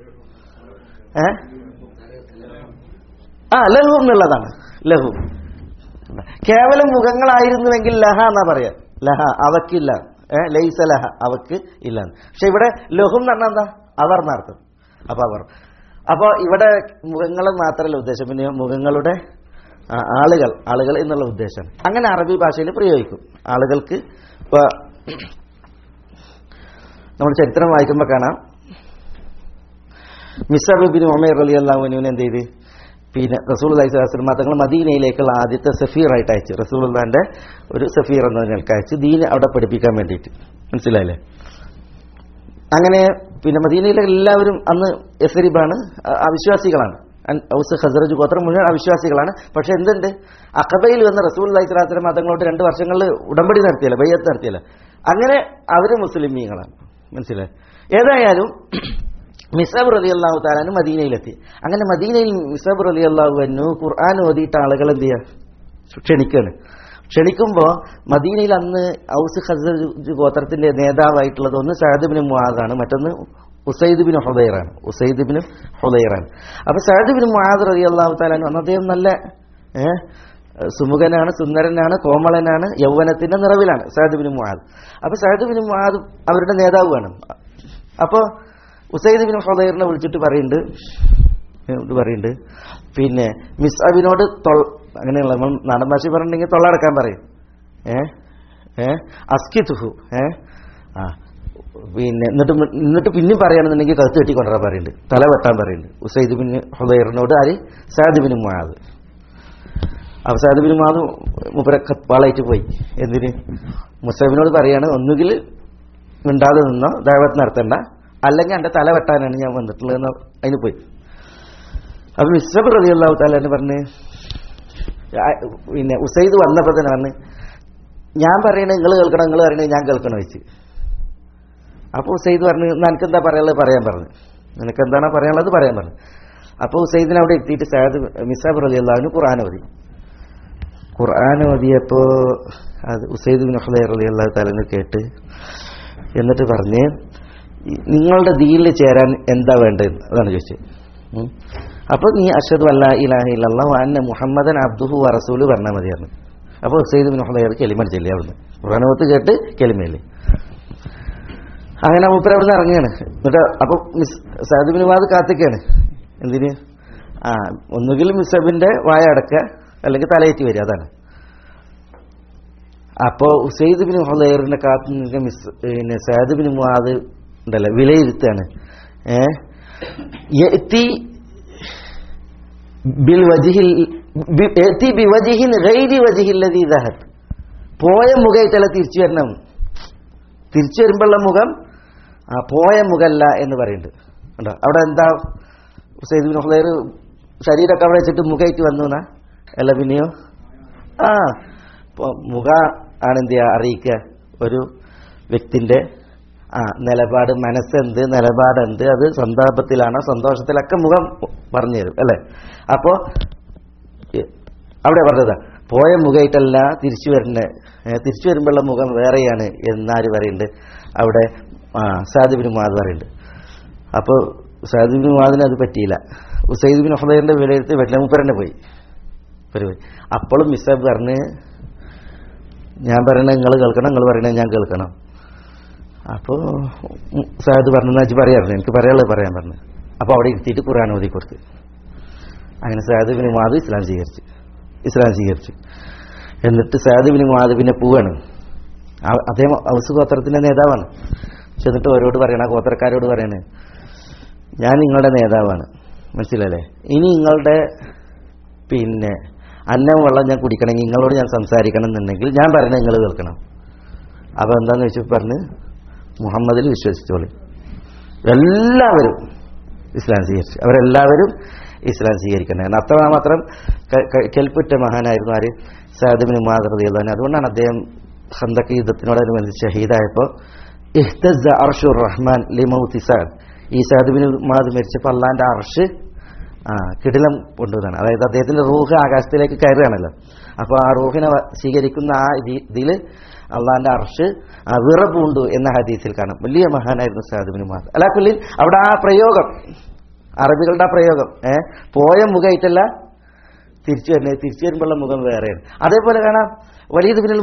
ലഹു എന്നുള്ളതാണ്. ലഹു കേവലം മുഖങ്ങളായിരുന്നുവെങ്കിൽ ലഹ എന്നാ പറയാ. ലഹ അവക്കില്ല, ലൈസ ലഹ അവക്ക് ഇല്ല. പക്ഷെ ഇവിടെ ലഹും എന്ന് പറഞ്ഞാൽ എന്താ? അവർ എന്നർത്ഥം. അപ്പൊ ഇവിടെ മുഖങ്ങൾ മാത്രമല്ല ഉദ്ദേശം, പിന്നെ മുഖങ്ങളുടെ ആളുകൾ എന്നുള്ള ഉദ്ദേശം. അങ്ങനെ അറബി ഭാഷയിൽ പ്രയോഗിക്കും. ആളുകൾക്ക് ഇപ്പൊ നമ്മൾ ചരിത്രം വായിക്കുമ്പോൾ കാണാം, മിസ്അബ് ബിൻ ഉമൈർ റളിയല്ലാഹു അൻഹുവിനെ എന്ത് ചെയ്ത് പിന്നെ റസൂലുള്ളാഹി സ്വല്ലല്ലാഹു അലൈഹി വസല്ലം തങ്ങൾ മദീനയിലേക്കുള്ള ആദ്യത്തെ സഫീറായിട്ട് അയച്ചു. റസൂലുള്ളാഹിന്റെ ഒരു സഫീർ എന്ന നിലയ്ക്ക് അയച്ചു, ദീൻ അവിടെ പഠിപ്പിക്കാൻ വേണ്ടിയിട്ട്. മനസ്സിലായില്ലേ? അങ്ങനെ പിന്നെ മദീനയിലെ എല്ലാവരും അന്ന് യസ്രിബാണ്, അവിശ്വാസികളാണ്. ഔസ് ഖസ്റജ് ഗോത്രം മുഴുവൻ അവിശ്വാസികളാണ്. പക്ഷെ എന്തുണ്ട്, അഖബയിൽ വന്ന റസൂലുള്ളാഹി സ്വല്ലല്ലാഹു അലൈഹി വസല്ലം തങ്ങളോട് 2 വർഷങ്ങളിൽ ഉടമ്പടി നടത്തിയല്ലോ, ബൈഅത്ത് നടത്തിയല്ലോ. അങ്ങനെ അവര് മുസ്ലിമീങ്ങളാണ്. മനസ്സിലായി? ഏതായാലും മിസ്അബ് റളിയല്ലാഹു തആല അൻഹു മദീനയിലെത്തി. അങ്ങനെ മദീനയിൽ മിസ്അബ് റളിയല്ലാഹു അൻഹു ഖുർആൻ ഓതിയിട്ട് ആളുകൾ എന്ത് ചെയ്യുക? ക്ഷണിക്കുമ്പോൾ മദീനയിൽ അന്ന് ഔസ് ഖസ്റജ് ഗോത്രത്തിന്റെ നേതാവായിട്ടുള്ളത് ഒന്ന് സഅദ് ഇബ്നു മുആദാണ്, മറ്റൊന്ന് ഉസൈദ് ബിൻ ഹുദൈറാണ്. അപ്പൊ സഅദ് ബിൻ മുആദ് റളിയല്ലാഹു തആല അൻഹു അദ്ദേഹം നല്ല സുമുഖനാണ്, സുന്ദരനാണ്, കോമളനാണ്, യൗവനത്തിന്റെ നിറവിലാണ് സഅദ് ബിൻ മുആദ്. അപ്പൊ സഅദ് ബിൻ മുആദ് അവരുടെ നേതാവാണ്. അപ്പൊ ഉസൈദ് ബിൻ ഹുദൈറിനെ വിളിച്ചിട്ട് പറയുന്നുണ്ട് പിന്നെ മിസ്അബിനോട് അങ്ങനെയുള്ള നമ്മൾ നാടൻ ഭാഷ പറഞ്ഞിട്ടുണ്ടെങ്കിൽ തൊള്ളടക്കാൻ പറയും. അസ്കിതുഹു പിന്നെ എന്നിട്ട് പിന്നെയും പറയുകയാണെന്നുണ്ടെങ്കിൽ കഴുത്ത് കെട്ടി കൊണ്ടുവരാൻ പറയുന്നുണ്ട്, തല വെട്ടാൻ പറയുന്നുണ്ട് ഉസൈദ് ബിൻ ഹുദൈറിനോട്. ആര്? Saad bin Muadh. അപ്പൊ സഅദ് ബിൻ മുആദ് മുപ്പരൊക്കെ പാളായിട്ട് പോയി. എന്തിന്? മുസൈബിനോട് പറയാണ്, ഒന്നുകിൽ മിണ്ടാതെ നിന്നോ, ദഅവത്ത് നടത്തണ്ട, അല്ലെങ്കിൽ എൻ്റെ തല വെട്ടാനാണ് ഞാൻ വന്നിട്ടുള്ളതെന്ന് അതിന് പോയി. അപ്പം മിസ്ബ് റളിയല്ലാഹു തആല എന്ന് പറഞ്ഞ് പിന്നെ ഉസൈദ് വന്നപ്പോൾ തന്നെ പറഞ്ഞ് ഞാൻ പറയണേ നിങ്ങൾ കേൾക്കണം, നിങ്ങൾ പറയണേ ഞാൻ കേൾക്കണം വെച്ച്. അപ്പോൾ ഉസൈദ് പറഞ്ഞു നിനക്കെന്താ പറയാനുള്ളത് പറയാൻ പറഞ്ഞു, നിനക്കെന്താണോ പറയാനുള്ളത് പറയാൻ പറഞ്ഞു. അപ്പോൾ ഉസൈദിനെ അവിടെ എത്തിയിട്ട് മിസ്ബ് റളിയല്ലാഹു ഖുർആൻ ഓതി. ഖുർആൻ ഓതിയപ്പോൾ അത് ഉസൈദ് ബിൻ ഹുദൈർ റളിയല്ലാഹു തആല കേട്ട് എന്നിട്ട് പറഞ്ഞ് നിങ്ങളുടെ ദീനിൽ ചേരാൻ എന്താ വേണ്ടത് അതാണ് ചോദിച്ചത്. അപ്പോൾ നീ അഷ്ഹദു അല്ലാ ഇലാഹ ഇല്ലല്ലാഹു വ അന്ന മുഹമ്മദൻ അബ്ദുഹു വ റസൂലുഹു പറഞ്ഞാൽ മതിയായിരുന്നു. അപ്പോൾ ഉസൈദ് ബിൻ ഹുദൈർ കലിമ ചൊല്ലി അവിടുന്ന് ഖുർആനോത്ത് കേട്ട് കലിമയില്ലേ. അങ്ങനെ മൂപ്പര് അവിടുന്ന് ഇറങ്ങുകയാണ്. എന്നിട്ട് അപ്പോൾ സഅദ് ബിൻ മുആദ് കാത്തിക്കാണ്. എന്തിന്? ഒന്നുകിൽ മിസ്ബിന്റെ വായ അടക്കുക അല്ലെങ്കിൽ തലയേറ്റി വരിക, അതാണ്. അപ്പോൾ ഉസൈദ് ബിൻ ഹുദൈറിനെ കാത്തു നിൽക്കുന്ന സഅദ് ബിൻ മുആദ് ഉണ്ടല്ലോ വിലയിരുത്താണ്. പോയ മുഖമായിട്ടല്ല തിരിച്ചു വരണം. തിരിച്ചു വരുമ്പോഴുള്ള മുഖം പോയ മുഖമല്ല എന്ന് പറയുന്നുണ്ട്. ഉണ്ടോ അവിടെ എന്താ ഉസൈദ് ബിൻ ഹുദൈർ ശരീരമൊക്കെ അവിടെ വെച്ചിട്ട് മുഖമായിട്ട് വന്നു എന്നാ അല്ല പിന്നെയോ? മുഖ ആണ് എന്ത് ചെയ്യുക അറിയിക്കുക ഒരു വ്യക്തിന്റെ നിലപാട്, മനസ്സെന്ത്, നിലപാടെന്ത്, അത് സന്താപത്തിലാണോ സന്തോഷത്തിലൊക്കെ മുഖം പറഞ്ഞു തരും അല്ലേ. അപ്പോൾ അവിടെ പറഞ്ഞതാ പോയ മുഖമായിട്ടല്ല തിരിച്ചു വരുന്നത്, തിരിച്ചു വരുമ്പോഴുള്ള മുഖം വേറെയാണ് എന്നാര് പറയുന്നുണ്ട് അവിടെ? സഅദ് ബിൻ മുആദ് പറയുന്നുണ്ട്. അപ്പോൾ സഅദ് ബിൻ മുആദിന് അത് പറ്റിയില്ല. ഉസൈദ് ബിൻ ഹുദൈറിന്റെ വിലയിരുത്തി പറ്റില്ല, മൂപ്പരന്നെ പോയി. അപ്പോഴും മിസ്ബ് പറഞ്ഞ് ഞാൻ പറയണത് നിങ്ങൾ കേൾക്കണം, നിങ്ങൾ പറയണത് ഞാൻ കേൾക്കണം. അപ്പോൾ സഅദ് പറഞ്ഞു എന്നാ പറയാറുണ്ട്, എനിക്ക് പറയാനുള്ളത് പറയാൻ പറഞ്ഞു. അപ്പോൾ അവിടെ ഇരുത്തിയിട്ട് ഖുർആൻ ഓതി കൊടുത്ത്. അങ്ങനെ സഅദ് ബിൻ മുആദ് ഇസ്ലാം സ്വീകരിച്ചു. എന്നിട്ട് സഅദ് ബിൻ മുആദ് പിന്നെ പോവാണ്. അദ്ദേഹം ഔസ് ഗോത്രത്തിന്റെ നേതാവാണ്. ചെന്നിട്ട് അവരോട് പറയണ, ഗോത്രക്കാരോട് പറയണേ ഞാൻ നിങ്ങളുടെ നേതാവാണ്, മനസ്സിലല്ലേ? ഇനി നിങ്ങളുടെ പിന്നെ അന്നം വെള്ളം ഞാൻ കുടിക്കണമെങ്കിൽ നിങ്ങളോട് ഞാൻ സംസാരിക്കണം എന്നുണ്ടെങ്കിൽ ഞാൻ പറയണ നിങ്ങൾ കേൾക്കണം. അപ്പോൾ എന്താന്ന് വെച്ചാൽ പറഞ്ഞ് മുഹമ്മദിൽ വിശ്വസിച്ചോളി. എല്ലാവരും ഇസ്ലാം സ്വീകരിച്ചു. അവരെല്ലാവരും ഇസ്ലാം സ്വീകരിക്കണം. അത്രമാത്രം കെൽപ്പുറ്റ മഹാനായിരുന്നു ആര്? സഅദ് ബിൻ മുആദ് റളിയല്ലാഹു അൻഹു. അതുകൊണ്ടാണ് അദ്ദേഹം ഖന്തഖ് യുദ്ധത്തിനോടനുബന്ധിച്ച് ഷഹീദായപ്പോൾ ഇഹ്തസ്സ അർശുർ റഹ്മാൻ ലിമൗതി സഅദ്, ഈ സഅദ് ബിൻ മുആദ് മരിച്ചപ്പോൾ അള്ളാന്റെ അർശ് കിടിലം കൊണ്ടുവന്നാണ്. അതായത് അദ്ദേഹത്തിന്റെ റൂഹ് ആകാശത്തിലേക്ക് കയറുകയാണല്ലോ. അപ്പോൾ ആ റൂഹിനെ സ്വീകരിക്കുന്ന ആ ഇതിൽ അള്ളാന്റെ അർശ് വിറപൂണ്ടു എന്ന ഹദീസിൽ കാണാം. വലിയ മഹാനായിരുന്നു സഅദ് ബിൻ മുആദ്. അലാകുല്ലിൻ അവിടെ ആ പ്രയോഗം, അറബികളുടെ ആ പ്രയോഗം പോയ മുഖമായിട്ടല്ല തിരിച്ചു വരുന്നത്, തിരിച്ചു വരുമ്പോഴുള്ള മുഖം വേറെയാണ്. അതേപോലെ കാണാം Walid bin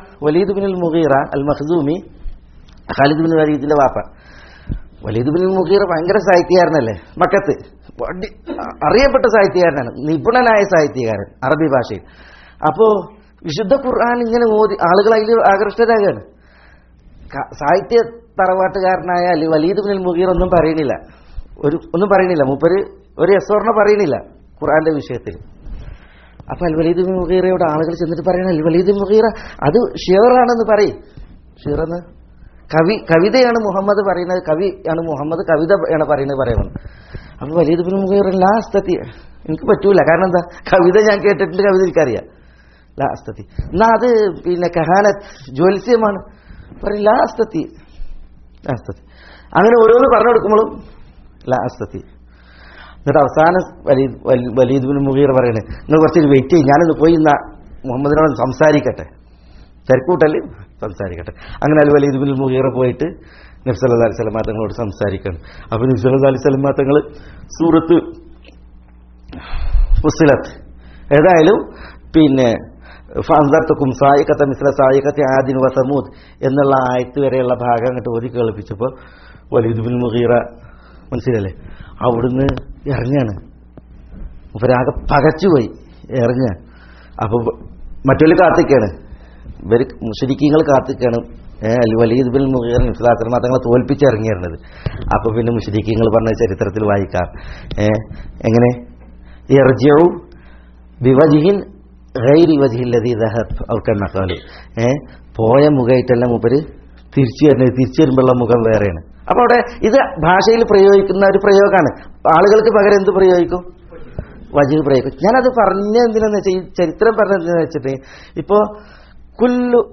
al Mughira al Makhzumi, Khalid bin വലീദിന്റെ വാപ്പ. വലീദ് ബിൻ മുഗീറ ഭയങ്കര സാഹിത്യകാരനല്ലേ, മക്കത്ത് അറിയപ്പെട്ട സാഹിത്യകാരനാണ്, നിപുണനായ സാഹിത്യകാരൻ അറബി ഭാഷയിൽ. അപ്പോൾ വിശുദ്ധ ഖുർആൻ ഇങ്ങനെ ഓതി ആളുകൾ അതിൽ ആകർഷ്ടരാകാണ്. സാഹിത്യ തറവാട്ടുകാരനായ വലീദ് ബിൻ മുഗീറ ഒന്നും പറയണില്ല, മൂപ്പര് ഒരു യസ്വർണ്ണ പറയണില്ല ഖുർആന്റെ വിഷയത്തിൽ. അപ്പൊ അൽ വലീദ് ബിൻ മുഗീറയോട് ആളുകൾ ചെന്നിട്ട് പറയണ അൽ വലീദ് ബിൻ മുഗീറ അത് ഷിയറാണെന്ന് പറയും. ഷിയറെന്ന് കവിതയാണ് മുഹമ്മദ് പറയുന്നത്, കവിയാണ് മുഹമ്മദ്, കവിതയാണ് പറയുന്നത് പറയുന്നത്. അപ്പൊ വലീദ് ബിൻ മുഗീറ ലാ അസ്തതി, എനിക്ക് പറ്റൂല, കാരണം എന്താ കവിത ഞാൻ കേട്ടിട്ടുണ്ട്, കവിത എനിക്കറിയാം. ലാ അസ്തതി എന്നാ അത് പിന്നെ കഹാനത്ത് ജ്യോത്സ്യമാണ് പറയും. ലാ അസ്തതി അങ്ങനെ ഓരോന്ന് പറഞ്ഞു കൊടുക്കുമ്പോഴും ലാ അസ്തതി. എന്നിട്ട് അവസാനം വലീദ് ബിൻ മുഗീറ പറയണേ നിങ്ങൾ കുറച്ച് വെയിറ്റ് ചെയ്യും, ഞാനൊന്ന് പോയി എന്നാ മുഹമ്മദിനോട് സംസാരിക്കട്ടെ, തിരക്കൂട്ടല് സംസാരിക്കട്ടെ. അങ്ങനെ അൽ വലീദ് ബിൻ മുഗീറ പോയിട്ട് നബി സല്ലല്ലാഹു അലൈഹി വസല്ലം തങ്ങളോട് സംസാരിക്കണം. അപ്പോൾ നബി സല്ലല്ലാഹു അലൈഹി വസല്ലം തങ്ങൾ സൂറത്ത് ഫുസ്സിലത്ത് ഏതായാലും പിന്നെ ഫഅൻദർതുകും സായിഖത മിസ്ല സായിഖതി ആദിൻ വ സമൂദ് എന്നുള്ള ആയത്ത് വരെയുള്ള ഭാഗം അങ്ങോട്ട് ഓതി കേൾപ്പിച്ചപ്പോൾ വലീദ് ബിൻ മുഗീറ മനസ്സിലല്ലേ അവിടുന്ന് ഇറങ്ങാണ്. ഇവരാകെ പകച്ചുപോയി ഇറങ്ങുക. അപ്പോൾ മറ്റൊരു കാത്തിക്കാണ്, ഇവർ മുശ്രിക്കീങ്ങൾ കാത്തിക്കാണ്. വലീദ് ബിൻ മുഗീറ ഇസ്ലാം തങ്ങളെ തോൽപ്പിച്ചിറങ്ങിയിരുന്നത്. അപ്പൊ പിന്നെ മുശ്രിക്കീങ്ങൾ പറഞ്ഞ ചരിത്രത്തിൽ വായിക്കാം എങ്ങനെ ഇർജിഉ ബിവജ്ഹിൻ ഗൈരി വജ്ഹിൽ ലദീ ദഹബ് ഔ കമാ ഖാലു, പോയ മുഖമായിട്ടല്ല മൂപ്പര് തിരിച്ചു വരുന്നത്, തിരിച്ചു വരുമ്പോഴുള്ള മുഖം വേറെയാണ്. അപ്പൊ അവിടെ ഇത് ഭാഷയിൽ പ്രയോഗിക്കുന്ന ഒരു പ്രയോഗമാണ്. ആളുകൾക്ക് പകരം എന്ത് പ്രയോഗിക്കും? വജ്ഹ് പ്രയോഗിക്കും. ഞാനത് പറഞ്ഞ എന്തിനാന്ന് വെച്ചാൽ, ഈ ചരിത്രം പറഞ്ഞെന്തിനാന്ന് വെച്ചിട്ട്, ഇപ്പോ കുല്ലു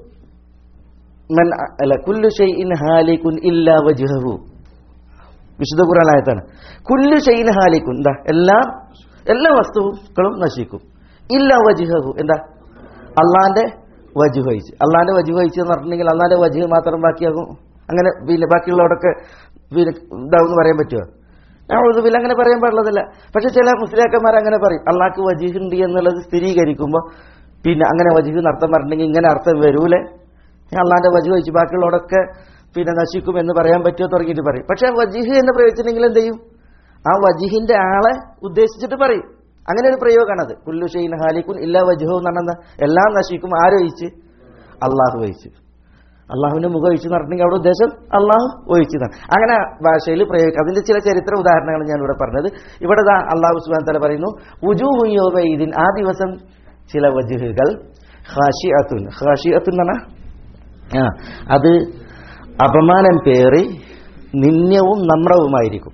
ഷൈഇൻ ഹാലികുൻ ഇല്ലാ വജ്ഹഹു, വിശുദ്ധ ഖുർആൻ ആയത്താണ്. കുല്ലു ഷൈഇൻ ഹാലികുൻ, എന്താ, എല്ലാ വസ്തുക്കളും നശിക്കും. ഇല്ലാ വജ്ഹഹു, എന്താ, അള്ളാന്റെ വജ്ഹ് വഹിച്ച്. അള്ളാന്റെ വജ്ഹ് വഹിച്ച് എന്ന് പറഞ്ഞിട്ടുണ്ടെങ്കിൽ അള്ളാന്റെ വജ്ഹ് മാത്രം ബാക്കിയാകും. അങ്ങനെ പിന്നെ ബാക്കിയുള്ളവരൊക്കെ പിന്നെ ഇതാവെന്ന് പറയാൻ പറ്റുമോ? ഞാൻ അങ്ങനെ പറയാൻ പാടുള്ളതല്ല. പക്ഷെ ചില മുസ്ലിയാക്കന്മാർ അങ്ങനെ പറയും, അള്ളാഹ്ക്ക് വജ്ഹ് ഉണ്ട് എന്നുള്ളത് സ്ഥിരീകരിക്കുമ്പോൾ പിന്നെ അങ്ങനെ വജ്ഹ് അർത്ഥം പറഞ്ഞിട്ടുണ്ടെങ്കിൽ ഇങ്ങനെ അർത്ഥം വരൂലേ, അള്ളാന്റെ വജ്ഹ് വഹിച്ച് ബാക്കിയുള്ളവരൊക്കെ പിന്നെ നശിക്കും എന്ന് പറയാൻ പറ്റുമോ തുടങ്ങിയിട്ട് പറയും. പക്ഷെ വജ്ഹ് എന്ന് പ്രയോഗിച്ചിട്ടുണ്ടെങ്കിൽ എന്ത് ചെയ്യും? ആ വജ്ഹിന്റെ ആളെ ഉദ്ദേശിച്ചിട്ട് പറയും. അങ്ങനെ ഒരു പ്രയോഗമാണത്. കുല്ലു ഷൈഇൻ ഹാലികുൻ ഇല്ലാ വജ്ഹു എന്ന് പറഞ്ഞാൽ എല്ലാം നശിക്കും. ആരൊഴിച്ച്? അള്ളാഹു വഹിച്ച്. അള്ളാഹുവിന്റെ മുഖം ഒഴിച്ച് നടന്നിട്ടുണ്ടെങ്കിൽ അവിടെ ഉദ്ദേശം അള്ളാഹു ഒഴിച്ചതാണ്. അങ്ങനെ ഭാഷയിൽ പ്രയോഗിക്കും. അതിന്റെ ചില ചരിത്ര ഉദാഹരണങ്ങൾ ഞാൻ ഇവിടെ പറഞ്ഞത്. ഇവിടെ അള്ളാഹു സുബ്ഹാനഹു വ തആല പറയുന്നു, വുജൂഹു യൗമഇദിൻ, ആ ദിവസം ചില വജ്ഹുകൾ ഖാശിഅത്തുൻ. ഖാശിഅത്തുൻ എന്ന് പറഞ്ഞാൽ അത് അപമാനം പേറി നിന്ദ്യവും നമ്രവുമായിരിക്കും.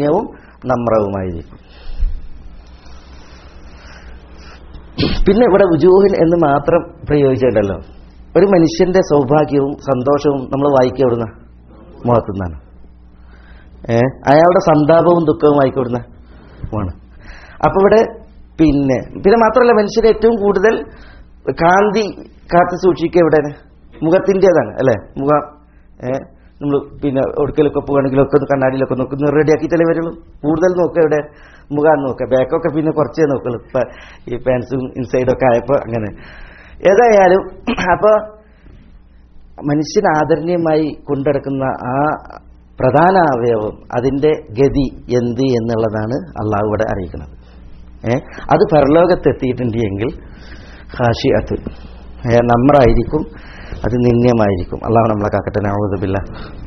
പിന്നെ ഇവിടെ വുജൂഹിൻ എന്ന് മാത്രം പ്രയോഗിച്ചിട്ടുണ്ടല്ലോ. ഒരു മനുഷ്യന്റെ സൗഭാഗ്യവും സന്തോഷവും നമ്മൾ വായിക്കുക എവിടുന്ന? മുഖത്തുനിന്നാണ്. അയാളുടെ സന്താപവും ദുഃഖവും വായിക്കൊടുന്ന ആണ്. അപ്പൊ ഇവിടെ പിന്നെ മാത്രമല്ല, മനുഷ്യരെ ഏറ്റവും കൂടുതൽ കാന്തി കാത്തു സൂക്ഷിക്കുക എവിടെയാണ്? മുഖത്തിൻ്റെതാണ് അല്ലെ? മുഖം നമ്മൾ പിന്നെ ഒടുക്കലൊക്കെ പോകുകയാണെങ്കിലും ഒക്കെ കണ്ണാടിയിലൊക്കെ നോക്കുന്ന റെഡിയാക്കിയിട്ടല്ലേ വരുള്ളൂ. കൂടുതൽ നോക്കുക എവിടെ? മുഖം നോക്കുക. ബാക്കൊക്കെ പിന്നെ കുറച്ചേ നോക്കുള്ളൂ. ഇപ്പൊ ഈ പാൻസും ഇൻസൈഡൊക്കെ ആയപ്പോൾ അങ്ങനെ. ഏതായാലും അപ്പോൾ മനുഷ്യൻ ആദരണീയമായി കൊണ്ടെടുക്കുന്ന ആ പ്രധാന അവയവം, അതിന്റെ ഗതി എന്ത് എന്നുള്ളതാണ് അള്ളാഹു ഇവിടെ അറിയിക്കുന്നത്. അത് പരലോകത്തെത്തിയിട്ടുണ്ടെങ്കിൽ ഖാശിഅത്ത്, നമ്രായിരിക്കും, അത് നിന്ദ്യമായിരിക്കും. അള്ളാഹു നമ്മളെ കാക്കട്ടെ, നഊദു ബില്ലാഹ്.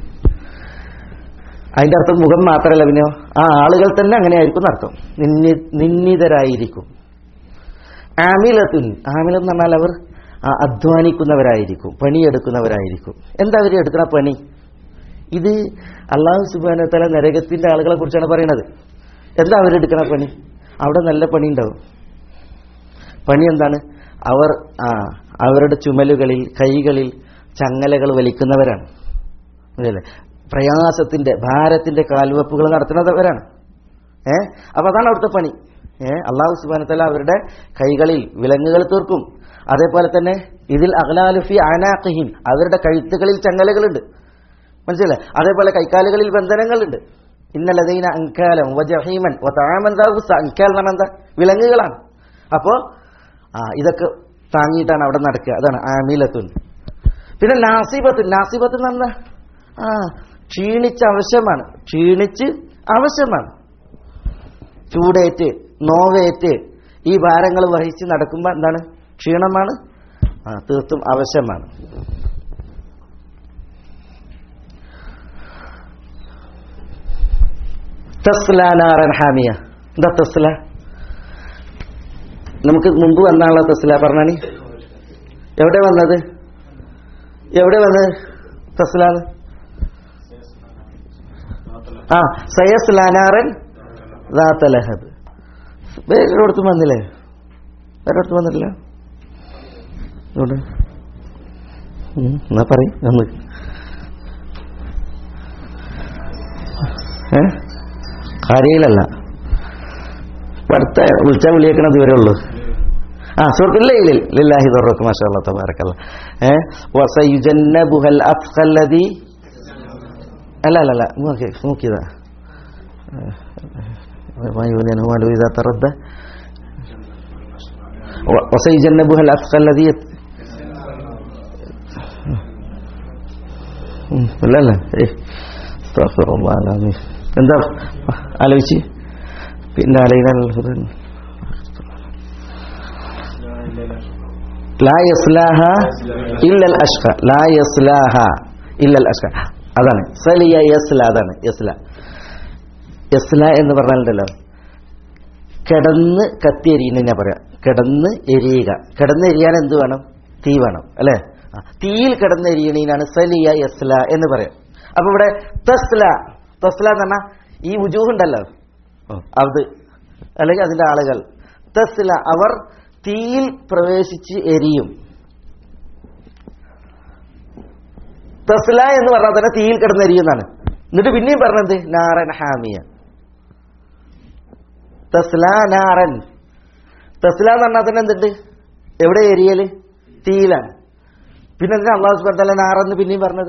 അതിന്റെ അർത്ഥം മുഖം മാത്രമല്ല, പിന്നെയോ ആ ആളുകൾ തന്നെ അങ്ങനെയായിരിക്കും എന്നർത്ഥം. നിന്ദിതരായിരിക്കും. ആമിലത്തുൻ, ആമിലെന്ന് പറഞ്ഞാൽ അവർ അധ്വാനിക്കുന്നവരായിരിക്കും, പണിയെടുക്കുന്നവരായിരിക്കും. എന്താ അവർ എടുക്കുന്ന പണി? ഇത് അല്ലാഹു സുബ്ഹാനഹു വ തആല നരകത്തിന്റെ ആളുകളെ കുറിച്ചാണ് പറയുന്നത്. എന്താ അവരെടുക്കുന്ന പണി? അവിടെ നല്ല പണി ഉണ്ടാവും. പണി എന്താണ്? അവർ അവരുടെ ചുമലുകളിൽ, കൈകളിൽ ചങ്ങലകൾ വലിക്കുന്നവരാണ്. അല്ലേ? പ്രയാസത്തിന്റെ, ഭാരത്തിന്റെ കാൽവെപ്പുകൾ നടത്തുന്നവരാണ്. അപ്പൊ അതാണ് അവിടുത്തെ പണി. അല്ലാഹു സുബ്ഹാനഹു വ തആല അവരുടെ കൈകളിൽ വിലങ്ങുകൾ തീർക്കും. അതേപോലെ തന്നെ ഇതിൽ അഗ്ലാലു ഫി അനാഖിഹിം, അവരുടെ കഴുത്തുകളിൽ ചങ്ങലകളുണ്ട്. മനസ്സിലായി? അതേപോലെ കൈക്കാലുകളിൽ ബന്ധനങ്ങളുണ്ട്. ഇന്നലദൈന അൻകാലം വജഹീമൻ വതആമൻ ദാഉസ. അൻകാൽ എന്ന് പറഞ്ഞാൽ എന്താ? വിലങ്ങുകളാണ്. അപ്പോ ഇതൊക്കെ താങ്ങിയിട്ടാണ് അവിടെ നടക്കുക. അതാണ് ആമിലത്തുൻ. പിന്നെ നാസിബത്തുൻ. നാസിബത്ത് എന്ന് പറഞ്ഞാൽ ക്ഷീണിച്ച് അവശമാണ്. ചൂടേറ്റ്, നോവേറ്റ് ഈ ഭാരങ്ങൾ വഹിച്ച് നടക്കുമ്പോൾ എന്താണ്? ക്ഷീണമാണ്, തീർത്തും അവശമാണ്. തസ്ല നാറൻ ഹാമിയ. എന്താ തസ്ല? നമുക്ക് മുമ്പ് വന്നാണല്ലോ തസ്ല. പറഞ്ഞാണി എവിടെ വന്നത് തസ്ലാന്ന്? സയസ്ലാനാറൻ ദാത ലഹബ്. വേറൊരിടത്തും വന്നില്ലേ? വേറൊരിടത്തും വന്നിട്ടില്ല. എന്നാ പറയും നമ്മൾ. കാര്യയിലല്ല, അടുത്ത വിളിച്ചാൽ വിളിയേക്കണത് ഇവരേ ഉള്ളൂ. സുഹൃത്തുക്കളിൽ ലില്ലാഹി ദർറക്ക് മാഷാ അല്ലാഹ് തബാറകല്ല. വസയുജന്നബുഹൽ അഫ്ഖല്ലദി അല്ല നോക്കിയതാ. വസയുജന്നബുഹൽ അഫ്ഖല്ലദി അല്ലല്ല. എന്താ ആലോചിച്ച്? പിന്നെ അതാണ് സലിയ യസ്ല. അതാണ് യസ്ല. യസ്ല എന്ന് പറഞ്ഞാലുണ്ടല്ലോ, കിടന്ന് കത്തി എരിയുന്ന പറയാം. കിടന്ന് എരിയുക. കിടന്ന് എരിയാൻ എന്ത് വേണം? തീ വേണം അല്ലെ? തീയിൽ കിടന്ന് എരിയണീനാണ് സലിയ യസ്ല എന്ന് പറയാം. അപ്പൊ ഇവിടെ തസ്ല തസ്ല എന്ന് പറഞ്ഞാൽ ഈ വുജൂഹ് ഉണ്ടല്ലോ അത് അല്ലെങ്കിൽ അതിന്റെ ആളുകൾ തസ്ല അവർ തീയിൽ പ്രവേശിച്ച് എരിയും. തസ്ല എന്ന് പറഞ്ഞാൽ തന്നെ തീയിൽ കിടന്നെരിയുന്നതാണ്. എന്നിട്ട് പിന്നെയും പറഞ്ഞത് നാറൻ ഹാമിയ. തസ്ല നാറൻ. തസ്ല എന്ന് പറഞ്ഞാൽ തന്നെ എന്തുണ്ട്? എവിടെ എരിയല്? തീയിലാണ്. പിന്നെ എന്തിനാ അല്ലാഹു സുബ്ഹാനഹു വ തആല നാറെന്ന് പിന്നെയും പറഞ്ഞത്?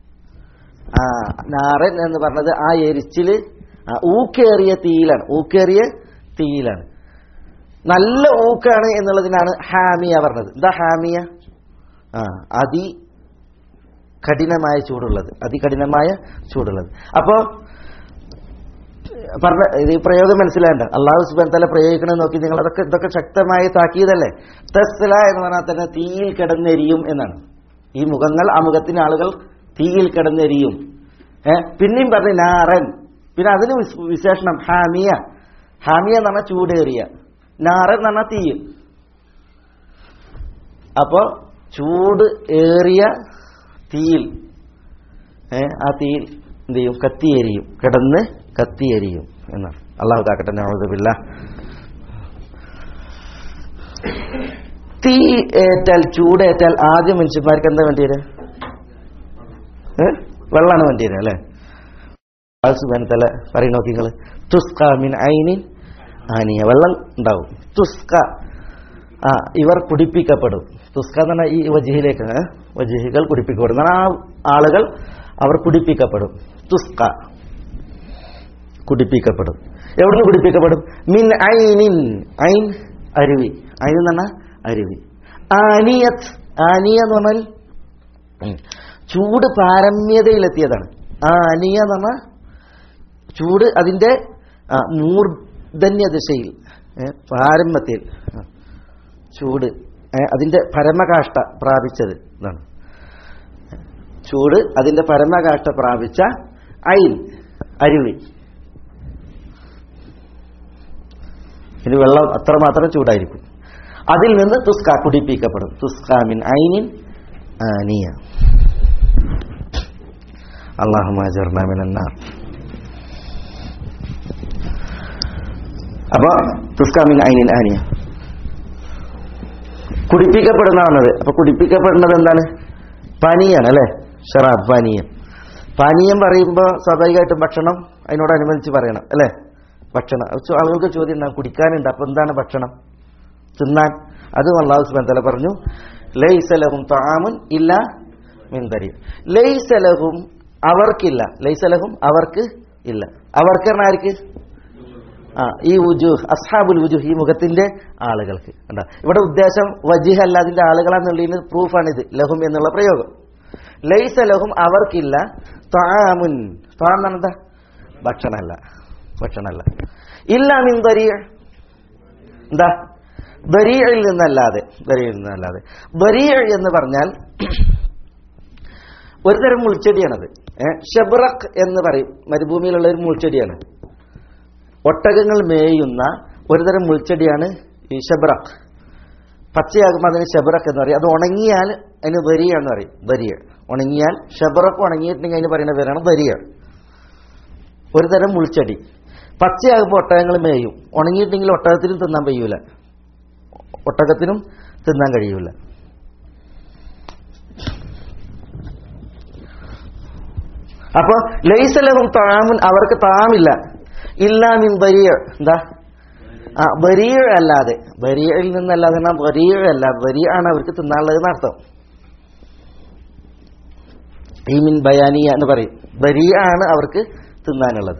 നാറൻ എന്ന് പറഞ്ഞത് ആ എരിച്ചില് ഊക്കേറിയ തീയിലാണ്. ഊക്കേറിയ തീയിലാണ്. നല്ല ഊക്കാണ് എന്നുള്ളതിനാണ് ഹാമിയ പറഞ്ഞത്. എന്താ ഹാമിയ? അതി കഠിനമായ ചൂടുള്ളത്, അതികഠിനമായ ചൂടുള്ളത്. അപ്പോ പറഞ്ഞ ഇത് പ്രയോഗം മനസ്സിലാകണ്ട. അല്ലാഹു സുബ്ഹാനഹു വ തആല പ്രയോഗിക്കണം നോക്കി നിങ്ങൾ. ഇതൊക്കെ ശക്തമായ താക്കീതല്ലേ. തസ്ല എന്ന് പറഞ്ഞാൽ തന്നെ തീയിൽ കിടന്നെരിയും എന്നാണ്. ഈ മുഖങ്ങൾ, ആ മുഖത്തിന് ആളുകൾ തീയിൽ കിടന്നെരിയും. പിന്നെയും പറഞ്ഞു നാറൻ. പിന്നെ അതിന് വിശേഷണം ഹാമിയ. ഹാമിയ എന്ന് പറഞ്ഞാൽ ചൂടേറിയ, നാറൻ എന്ന് പറഞ്ഞാൽ തീയിൽ. അപ്പോ ചൂട് ഏറിയ തീയിൽ, ആ തീയിൽ എന്ത് ചെയ്യും? കത്തിയെരിയും, കിടന്ന് കത്തിയെരിയും എന്നാണ്. അള്ളാഹു കാക്കട്ടെ. നഊദു ബില്ലാഹ്. തീ ഏറ്റാൽ, ചൂടേറ്റാൽ ആദ്യം മനുഷ്യന്മാർക്ക് എന്താ വേണ്ടിയത്? വെള്ളമാണ് വേണ്ടിയത് അല്ലേ? സുബ്ഹാനഹു പറയണോ നിങ്ങൾ? തുസ്ക മിൻ ഐനിൻ ആനിയ. വെള്ളം ഉണ്ടാവും. തുസ്ക, ഇവർ കുടിപ്പിക്കപ്പെടും. തുസ്ക എന്ന് പറഞ്ഞാൽ ഈ വജിഹിലേക്ക്, വജിഹികൾ കുടിപ്പിക്കപ്പെടും. ആ ആളുകൾ അവർ കുടിപ്പിക്കപ്പെടും. തുസ്ക കുടിപ്പിക്കപ്പെടും. എവിടുന്ന് കുടിപ്പിക്കപ്പെടും? മിൻ ഐനിൻ. ഐൻ അരുവി. ഐൻ എന്ന് പറഞ്ഞാൽ അരുവി. ആനിയത്. ആനിയ എന്ന് പറഞ്ഞാൽ ചൂട് പാരമ്യതയിലെത്തിയതാണ്. ആനിയ എന്ന് പറഞ്ഞാൽ ചൂട് അതിന്റെ മൂർധന്യ ദിശയിൽ, പാരമ്യത്തിൽ ചൂട് അതിന്റെ പരമകാഷ്ഠ പ്രാപിച്ചത് എന്നാണ്. ചൂട് അതിന്റെ പരമകാഷ്ഠ പ്രാപിച്ച ഐൻ അരുവി. ഇനി വെള്ളം അത്രമാത്രം ചൂടായിരിക്കും. അതിൽ നിന്ന് തുസ്ക കുടിപ്പിക്കപ്പെടും. തുസ്ക മിൻ ഐനിൻ ആനിയ. അല്ലാഹുമ്മ അജിർനാ മിനൻ നാർ. അപ്പൊ തുസ്ക മിൻ ഐനിൻ ആനിയ കുടിപ്പിക്കപ്പെടുന്നതാണത്. അപ്പൊ കുടിപ്പിക്കപ്പെടുന്നത് എന്താണ്? പാനീയാണ് അല്ലെ? ഷറാബ്, പാനീയം. പാനീയം പറയുമ്പോൾ സ്വാഭാവികമായിട്ടും ഭക്ഷണം അതിനോടനുബന്ധിച്ച് പറയണം അല്ലെ? ഭക്ഷണം. ആളുകൾക്ക് ചോദ്യം ഉണ്ടാകും, കുടിക്കാനുണ്ട്, അപ്പൊ എന്താണ് ഭക്ഷണം? തിന്നാൻ. അതും അല്ലാഹു സുബ്ഹാനഹു വ തആല പറഞ്ഞു, ലൈസ ലഹും തആമുൻ ഇല്ലാ മിൻ ദരീ. ലൈസ ലഹും അവർക്കില്ല. ലൈസ ലഹും അവർക്ക് ഇല്ല. അവർക്ക് പറഞ്ഞാൽ ആർക്ക്? ഈ വുജൂഹ്, അസ്ഹാബുൽ വുജൂഹ്, ഈ മുഖത്തിന്റെ ആളുകൾക്ക്. ഇവിടെ ഉദ്ദേശം വജിഹ് അല്ല, അതിന്റെ ആളുകളാന്നുള്ളതിന് പ്രൂഫാണിത്, ലഹും എന്നുള്ള പ്രയോഗം. ലൈസ ലഹും അവർക്കില്ല തആമുൻ. തആം എന്ന് പറഞ്ഞാൽ ഭക്ഷണമല്ല, ഭക്ഷണമല്ല. ഇല്ലാ മിൻ ദരീ. എന്താ? ദരീഇൽ നിന്നല്ലാതെ. ദരീഇൽ നിന്നല്ലാതെ. ദരീ എന്ന് പറഞ്ഞാൽ ഒരു തരം മുൾച്ചെടിയാണത്. ഷബ്റഖ് എന്ന് പറയും. മരുഭൂമിയിലുള്ള ഒരു മുൾച്ചെടിയാണ്. ഒട്ടകങ്ങൾ മേയുന്ന ഒരുതരം മുൾച്ചെടിയാണ് ഈ ഷബ്റഖ്. പച്ചയാകുമ്പോൾ അതിന് ഷബ്റഖ് എന്ന് പറയും. അത് ഉണങ്ങിയാൽ അതിന് ദരീ എന്ന് പറയും. ദരീ ഉണങ്ങിയാൽ, ഷബ്റഖ് ഉണങ്ങിയിട്ടുണ്ടെങ്കിൽ അതിന് പറയുന്ന പേരാണ് ദരീ. ഒരു തരം മുൾച്ചെടി. പച്ചയാകുമ്പോൾ ഒട്ടകങ്ങൾ മേയും. ഉണങ്ങിയിട്ടുണ്ടെങ്കിൽ ഒട്ടകത്തിനും തിന്നാൻ കഴിയൂല, ഒട്ടകത്തിനും തിന്നാൻ കഴിയൂല. അപ്പൊ ലൈസ ലഹും തആമുൻ, അവർക്ക് തആമില്ല. ഇല്ലാ മിൻ ദരീ. എന്താ? ദരീ അല്ലാതെ. ദരീഇൽ നിന്നല്ലാതെ. ദരീ അല്ല, ദരീ ആണ് അവർക്ക് തിന്നാനുള്ളത് അർത്ഥം. ഈ മിൻ ബയാനിയ എന്ന് പറയും. ദരീ ആണ് അവർക്ക് തിന്നാനുള്ളത്.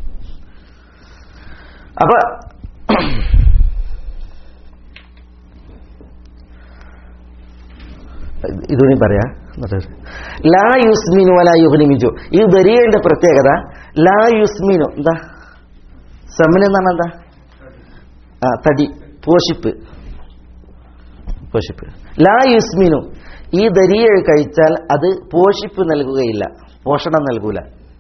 അപ്പൊ ഇതുകൂടി പറയാ. ലാ യുസ്മിനു വലാ യുഗ്നി മിൻ ജൂ. ഈ ദരീഇന്റെ പ്രത്യേകത ലാ യുസ്മിനു. എന്താ? സമന് എന്ന് പറഞ്ഞാൽ എന്താ? തടി, പോഷിപ്പ്. പോഷിപ്പ്. ലാ യുസ്മിനു. ഈ ദരീഇ കഴിച്ചാൽ അത് പോഷിപ്പ് നൽകുകയില്ല, പോഷണം നൽകൂല.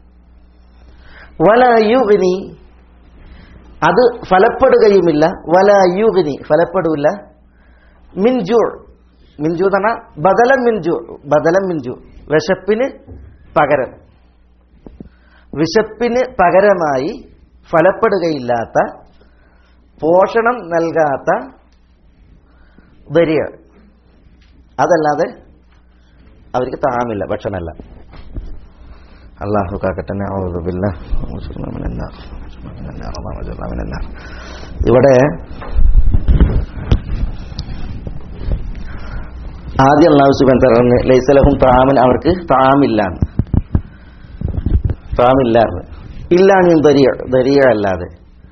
വലാ യുഗ്നി, അത് ഫലപ്പെടുകയുമില്ല. വലാ യുഗ്നി, ഫലപ്പെടൂല. മിൻ ജൂ. മിൻജു എന്ന് പറഞ്ഞാൽ ബദലം മിൻജു. ബദലം മിൻജു, വിശപ്പിന് പകരം. വിശപ്പിന് പകരമായി ഫലപ്പെടുകയില്ലാത്ത, പോഷണം നൽകാത്ത ദരിയ, അതല്ലാതെ അവർക്ക് താമില്ല, ഭക്ഷണമല്ല. അല്ലാഹു കാക്കട്ടെ. നഊദു ബില്ലാഹ് മിനന്നാർ. ഇവിടെ ആദ്യം അല്ലാഹു സുബ്ഹാനഹു വ തആല പറഞ്ഞു ലൈസ ലഹും തആമുൻ, അവർക്ക് താമില്ലാന്ന്. താമില്ലാന്ന് ഇല്ലാന്ന് ദരിയ അല്ലാതെ.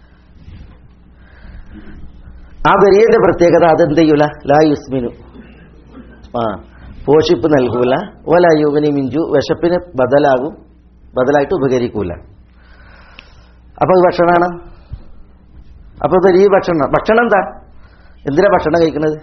ആ ദരിയന്റെ പ്രത്യേകത അതെന്ത് ചെയ്യൂല, ലാ യുസ്മിനു, പോഷിപ്പ് നൽകൂല, വലാ യുഗ്നി മിൻജു, വിശപ്പിന് ബദലായിട്ട് ഉപകരിക്കൂല. അപ്പൊ ഭക്ഷണമാണ്. അപ്പൊ ദരിയ ഭക്ഷണം എന്താ? എന്തിനാ ഭക്ഷണം കഴിക്കുന്നത്?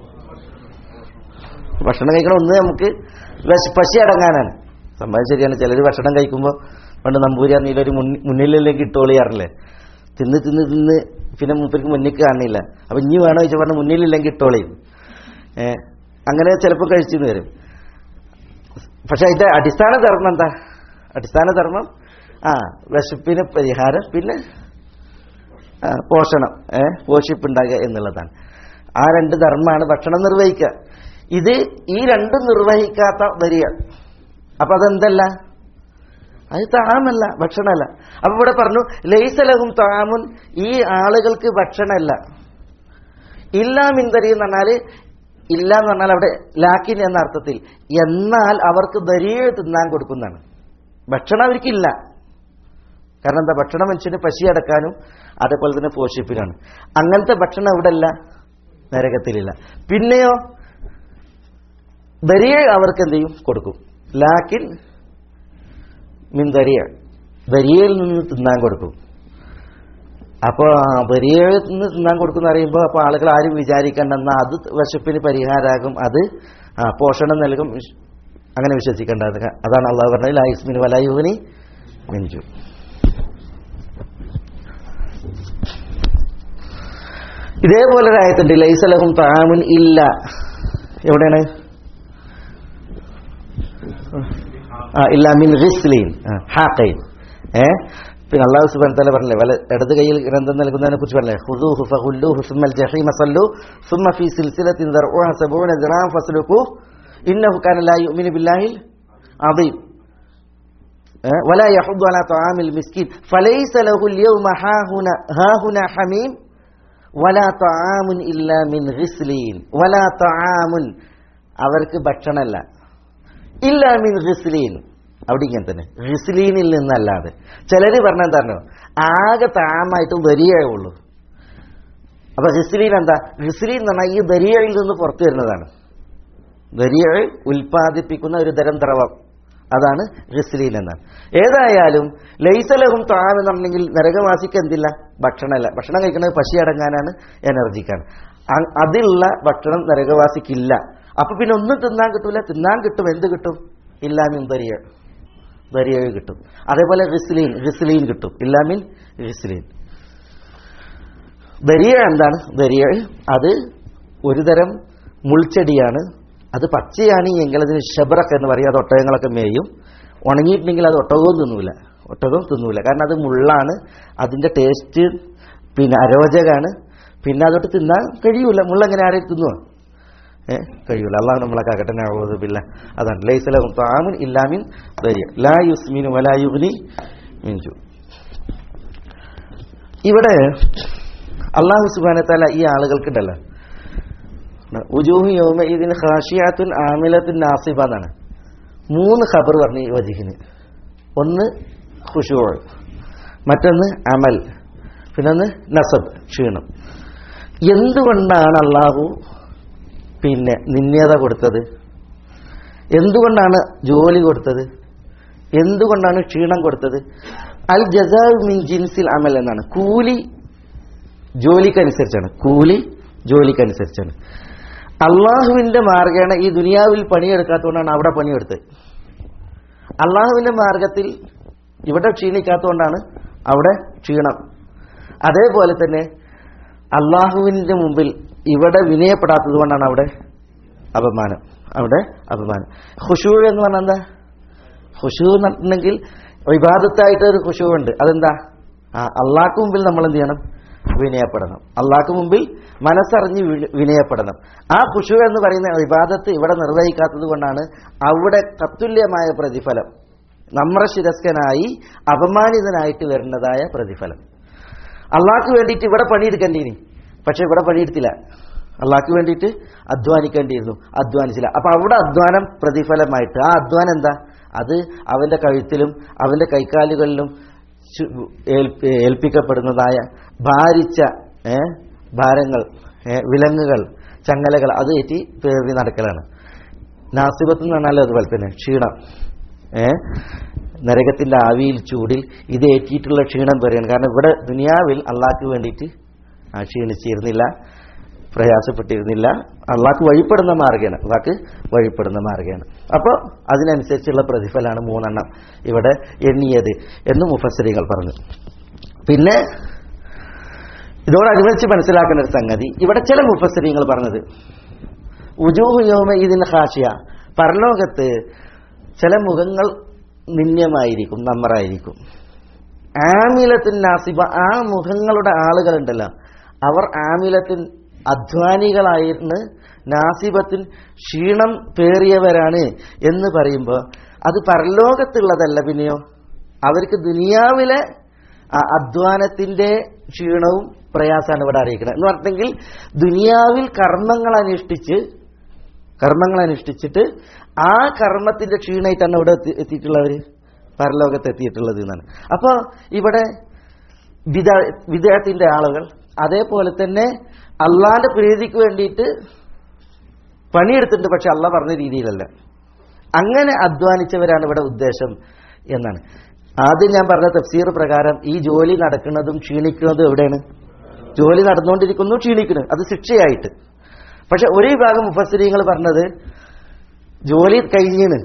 ഭക്ഷണം കഴിക്കണം ഒന്ന് നമുക്ക് പശി അടങ്ങാനാണ്. സംഭവം ശരിയാണ്. ചിലർ ഭക്ഷണം കഴിക്കുമ്പോൾ പണ്ട് നമ്പൂരിയാണെങ്കിലൊരു മുന്നിലേക്ക് ഇട്ടോളിയാറില്ലേ, തിന്ന് തിന്ന് തിന്ന് പിന്നെ മൂപ്പർക്ക് മുന്നിലേക്ക് കാണില്ല. അപ്പൊ ഇനി വേണോ ചോദിച്ചാൽ പറഞ്ഞ മുന്നിലില്ലെങ്കിൽ ഇട്ടോളിയും. അങ്ങനെ ചിലപ്പോൾ കഴിച്ചെന്ന് വരും. പക്ഷെ അതിന്റെ അടിസ്ഥാന ധർമ്മം എന്താ? അടിസ്ഥാന ധർമ്മം വിശപ്പിന് പരിഹാരം, പിന്നെ പോഷണം, പോഷിപ്പുണ്ടാകുക എന്നുള്ളതാണ്. ആ രണ്ട് ധർമ്മമാണ് ഭക്ഷണം നിർവഹിക്കുക. ഇത് ഈ രണ്ടും നിർവഹിക്കാത്ത ദരിയ. അപ്പൊ അതെന്തല്ല, അത് താമല്ല, ഭക്ഷണമല്ല. അപ്പൊ ഇവിടെ പറഞ്ഞു ലൈസ ലഹും താമുൻ, ഈ ആളുകൾക്ക് ഭക്ഷണമല്ല. ഇല്ലാ മിൻ ദരിയ എന്ന് പറഞ്ഞാൽ, ഇല്ല എന്ന് പറഞ്ഞാൽ അവിടെ ലാക്കിൻ എന്ന അർത്ഥത്തിൽ, എന്നാൽ അവർക്ക് ദരിയ തിന്നാൻ കൊടുക്കുന്നതാണ്. ഭക്ഷണം അവർക്കില്ല. കാരണം എന്താ? ഭക്ഷണം മനുഷ്യന് പശി അടക്കാനും അതേപോലെ തന്നെ പോഷിപ്പിനാണ്. അങ്ങനത്തെ ഭക്ഷണം ഇവിടെ അല്ല, നരകത്തിലില്ല. പിന്നെയോ ദരിയ അവർക്ക് എന്ത് ചെയ്യും? കൊടുക്കും. ലാക്കിൻ മിൻ ദരിയ, ദരിയയിൽ നിന്ന് തിന്നാൻ കൊടുക്കും. അപ്പോൾ ദരിയയിൽ നിന്ന് തിന്നാൻ കൊടുക്കുന്ന അറിയുമ്പോൾ അപ്പോൾ ആളുകൾ ആരും വിചാരിക്കേണ്ടെന്നാൽ അത് വിശപ്പിന് പരിഹാരമാകും, അത് പോഷണം നൽകും, അങ്ങനെ വിശ്വസിക്കേണ്ടത്. അതാണ് അള്ളാഹു പറഞ്ഞത് ലാ യുസ്മിനു വലാ യുഗ്നി മിൻജു. ഇതേപോലെ ഒരു ആയത്തുണ്ട് ലൈസ ലഹും തആമുൻ ഇല്ല. എവിടെയാണ്? ഇല്ല മിൻ ഗിസ്ലീൻ, ഹാഖൈൻ. പിന്നെ അല്ലാഹു സുബ്ഹാനഹു വ തആല പറഞ്ഞില്ലേ, വല ഇടത് കൈയിൽ ഗ്രന്ഥം നൽകുന്നതിനെ കുറിച്ച് പറഞ്ഞില്ലേ, ഖുദൂഹു ഫഖുല്ലൂഹു സുമ്മൽ ജഹീമ സല്ലു സുമ്മ ഫീ സിൽസിലത്തിൻ ദർഉഹാ 70 ദിറാം ഫസ്ലുഖു ഇന്നഹു കാന ലാ യുഅ്മിനു ബില്ലാഹിൽ അദീം വലാ യഹുദ്ദു അലാ തആമിൽ മിസ്കീൻ ഫലൈസ ലഹുൽ യൗമ ഹാഹുന ഹമീം വലാ തആമുൻ ഇല്ലാ മിൻ ഗിസ്ലീൻ. വലാ തആമുൻ, അവർക്ക് ഭക്ഷണമല്ല, ഇല്ലാ മിൻ ഗിസ്ലീൻ, അവിടെ ഇങ്ങനെ തന്നെ ഗിസ്ലീനിൽ നിന്നല്ലാതെ. ചിലര് പറഞ്ഞ എന്താണോ, ആകെ താമായിട്ടും ദരിയേ ഉള്ളൂ. അപ്പൊ ഗിസ്ലീൻ എന്താ? ഗിസ്ലീൻ എന്ന് പറഞ്ഞാൽ ഈ ദരിയയിൽ നിന്ന് പുറത്തു വരുന്നതാണ്. ദരിയ ഉൽപ്പാദിപ്പിക്കുന്ന ഒരു തരം ദ്രവം, അതാണ് ഗിസ്ലീൻ എന്നാണ്. ഏതായാലും ലൈസ ലഹും തആം എന്നുണ്ടെങ്കിൽ നരകവാസിക്ക് എന്തില്ല? ഭക്ഷണമല്ല. ഭക്ഷണം കഴിക്കുന്നത് പശി അടങ്ങാനാണ്, എനർജിക്കാണ്. അതിലുള്ള ഭക്ഷണം നരകവാസിക്കില്ല. അപ്പൊ പിന്നെ ഒന്നും തിന്നാൻ കിട്ടൂല. തിന്നാൻ കിട്ടും, എന്ത് കിട്ടും? ഇല്ലാമിൻ ദരിയ, ദരിയ കിട്ടും. അതേപോലെ ഗിസ്ലീൻ കിട്ടും, ഇല്ലാമിൻ ഗിസ്ലീൻ. ദരിയ എന്താണ്? ദരിയ അത് ഒരു തരം മുൾച്ചെടിയാണ്. അത് പച്ചയാണ് എങ്കിൽ അതിന് ഷബ്രഖ് എന്ന് പറയും. അത് ഒട്ടകങ്ങളൊക്കെ മേയും. ഉണങ്ങിയിട്ടുണ്ടെങ്കിൽ അത് ഒട്ടകവും തിന്നൂല. കാരണം അത് മുള്ളാണ്, അതിന്റെ ടേസ്റ്റ് പിന്നെ അരോചകാണ്. പിന്നെ അതോട്ട് തിന്നാൻ കഴിയൂല. മുള്ളെങ്ങനെ ആരെയും തിന്നുവോ? കഴിയൂല. അള്ളാഹു നമ്മളെ കാക്കട്ടെ. നഊദു ബില്ലാഹ്. അതാണ് ലൈസ ലഹും തആമുൻ ഇല്ലാ മിൻ ദരിയ ലാ യുസ്മിനു വലാ യുഗ്നി മിൻജു. ഇവിടെ അള്ളാഹു സുബ്ഹാനഹു വ തആല ഈ ആളുകൾക്കുണ്ടല്ലോ, ഉജൂഹു യൗമഇദിൻ ഖാശിയത്തുൻ ആമിലത്തുൻ നാസിബ എന്നാണ് 3 ഖബർ പറഞ്ഞു ഈ വജിഹിന്. ഒന്ന് ഖുശൂ, മറ്റൊന്ന് അമൽ, പിന്നൊന്ന് നസബ്, ക്ഷീണം. എന്തുകൊണ്ടാണ് അള്ളാഹു പിന്നെ നിന്യത കൊടുത്തത്? എന്തുകൊണ്ടാണ് ജോലി കൊടുത്തത്? എന്തുകൊണ്ടാണ് ക്ഷീണം കൊടുത്തത്? അൽ ജസാഉ മിൻ ജിൻസിൽ അമൽ എന്നാണ്. കൂലി ജോലിക്കനുസരിച്ചാണ്. അള്ളാഹുവിന്റെ മാർഗേണ ഈ ദുനിയാവിൽ പണിയെടുക്കാത്തതുകൊണ്ടാണ് അവിടെ പണിയെടുത്തത്. അള്ളാഹുവിന്റെ മാർഗത്തിൽ ഇവിടെ ക്ഷീണിക്കാത്തതുകൊണ്ടാണ് അവിടെ ക്ഷീണം. അതേപോലെ തന്നെ അള്ളാഹുവിന്റെ മുമ്പിൽ ഇവിടെ വിനയപ്പെടാത്തത് കൊണ്ടാണ് അവിടെ അപമാനം. ഖുശൂ എന്ന് പറഞ്ഞാൽ എന്താ? ഖുശൂ എന്ന് പറഞ്ഞിട്ടുണ്ടെങ്കിൽ ഇബാദത്തായിട്ട് ഒരു ഖുശൂഉണ്ട്. അതെന്താ? അള്ളാഹ്ക്ക് മുമ്പിൽ നമ്മൾ എന്ത് ചെയ്യണം? വിനയപ്പെടണം. അള്ളാഹ്ക്ക് മുമ്പിൽ മനസ്സറിഞ്ഞ് വിനയപ്പെടണം. ആ ഖുശൂ എന്ന് പറയുന്ന ഇബാദത്ത് ഇവിടെ നിർവഹിക്കാത്തത് കൊണ്ടാണ് അവിടെ തത്തുല്യമായ പ്രതിഫലം, നമ്രശിരസ്കനായി അപമാനിതനായിട്ട് വരുന്നതായ പ്രതിഫലം. അള്ളാഹ്ക്ക് വേണ്ടിയിട്ട് ഇവിടെ പണിയെടുക്കേണ്ടിനി, പക്ഷെ ഇവിടെ പണിയെടുത്തില്ല. അള്ളാഹ്ക്ക് വേണ്ടിയിട്ട് അധ്വാനിക്കേണ്ടിയിരുന്നു, അധ്വാനിച്ചില്ല. അപ്പൊ അവിടെ അധ്വാനം പ്രതിഫലമായിട്ട്, ആ അധ്വാനം എന്താ? അത് അവന്റെ കഴുത്തിലും അവന്റെ കൈക്കാലുകളിലും ഏൽപ്പിക്കപ്പെടുന്നതായ ഭാരിച്ച ഭാരങ്ങൾ, വിലങ്ങുകൾ, ചങ്ങലകൾ അത് ഏറ്റി പേറി നടക്കലാണ്. നാസിബത്ത് എന്ന് പറഞ്ഞാൽ അതുപോലെ തന്നെ ക്ഷീണം, നരകത്തിന്റെ ആവിയിൽ ചൂടിൽ ഇത് ഏറ്റിയിട്ടുള്ള ക്ഷീണം പറയുകയാണ്. കാരണം ഇവിടെ ദുനിയാവിൽ അള്ളാഹ്ക്ക് വേണ്ടിയിട്ട് ക്ഷീണിച്ചിരുന്നില്ല, പ്രയാസപ്പെട്ടിരുന്നില്ല. അള്ളാഹ്ക്ക് വഴിപ്പെടുന്ന മാർഗ്ഗമാണ്, അള്ളാഹ്ക്ക് വഴിപ്പെടുന്ന മാർഗ്ഗമാണ്. അപ്പോൾ അതിനനുസരിച്ചുള്ള പ്രതിഫലമാണ് 3 ഇവിടെ എണ്ണിയത് എന്ന് മുഫസ്സിറുകൾ പറഞ്ഞു. പിന്നെ ഇതോടനുബന്ധിച്ച് മനസ്സിലാക്കേണ്ട ഒരു സംഗതി, ഇവിടെ ചില മുഫസ്സിറുകൾ പറഞ്ഞത് ഉജൂഹു യൗമ ഇതിൻ ഖാശിയ, പരലോകത്ത് ചില മുഖങ്ങൾ നിന്യമായിരിക്കും, നമ്മറായിരിക്കും. ആമിലത്തിൻ നാസിബ, ആ മുഖങ്ങളുടെ ആളുകളുണ്ടല്ലോ അവർ ആമിലത്തിൻ അധ്വാനികളായിരുന്നു, നാസിബത്തിൻ ക്ഷീണം പേറിയവരാണ് എന്ന് പറയുമ്പോൾ അത് പരലോകത്തുള്ളതല്ല, പിന്നെയോ അവർക്ക് ദുനിയാവിലെ അധ്വാനത്തിന്റെ ക്ഷീണവും പ്രയാസമാണ് ഇവിടെ അറിയിക്കുന്നത്. എന്ന് പറഞ്ഞെങ്കിൽ ദുനിയാവിൽ കർമ്മങ്ങൾ അനുഷ്ഠിച്ചിട്ട് ആ കർമ്മത്തിന്റെ ക്ഷീണമായിട്ടാണ് ഇവിടെ എത്തിയിട്ടുള്ളവർ പരലോകത്ത് എത്തിയിട്ടുള്ളത് എന്നാണ്. അപ്പോൾ ഇവിടെ വിദേഹത്തിന്റെ ആളുകൾ അതേപോലെ തന്നെ അള്ളാന്റെ പ്രീതിക്ക് വേണ്ടിയിട്ട് പണിയെടുത്തിട്ടുണ്ട്, പക്ഷെ അള്ളാഹ് പറഞ്ഞ രീതിയിലല്ല. അങ്ങനെ അധ്വാനിച്ചവരാണ് ഇവിടെ ഉദ്ദേശം എന്നാണ്. ആദ്യം ഞാൻ പറഞ്ഞ തഫ്സീർ പ്രകാരം ഈ ജോലി നടക്കുന്നതും ക്ഷീണിക്കുന്നതും എവിടെയാണ്? ജോലി നടന്നുകൊണ്ടിരിക്കുന്നു, ക്ഷീണിക്കുന്നു, അത് ശിക്ഷയായിട്ട്. പക്ഷെ ഒരു വിഭാഗം മുഫസ്സിരീങ്ങൾ പറഞ്ഞത് ജോലി കഴിഞ്ഞിന്,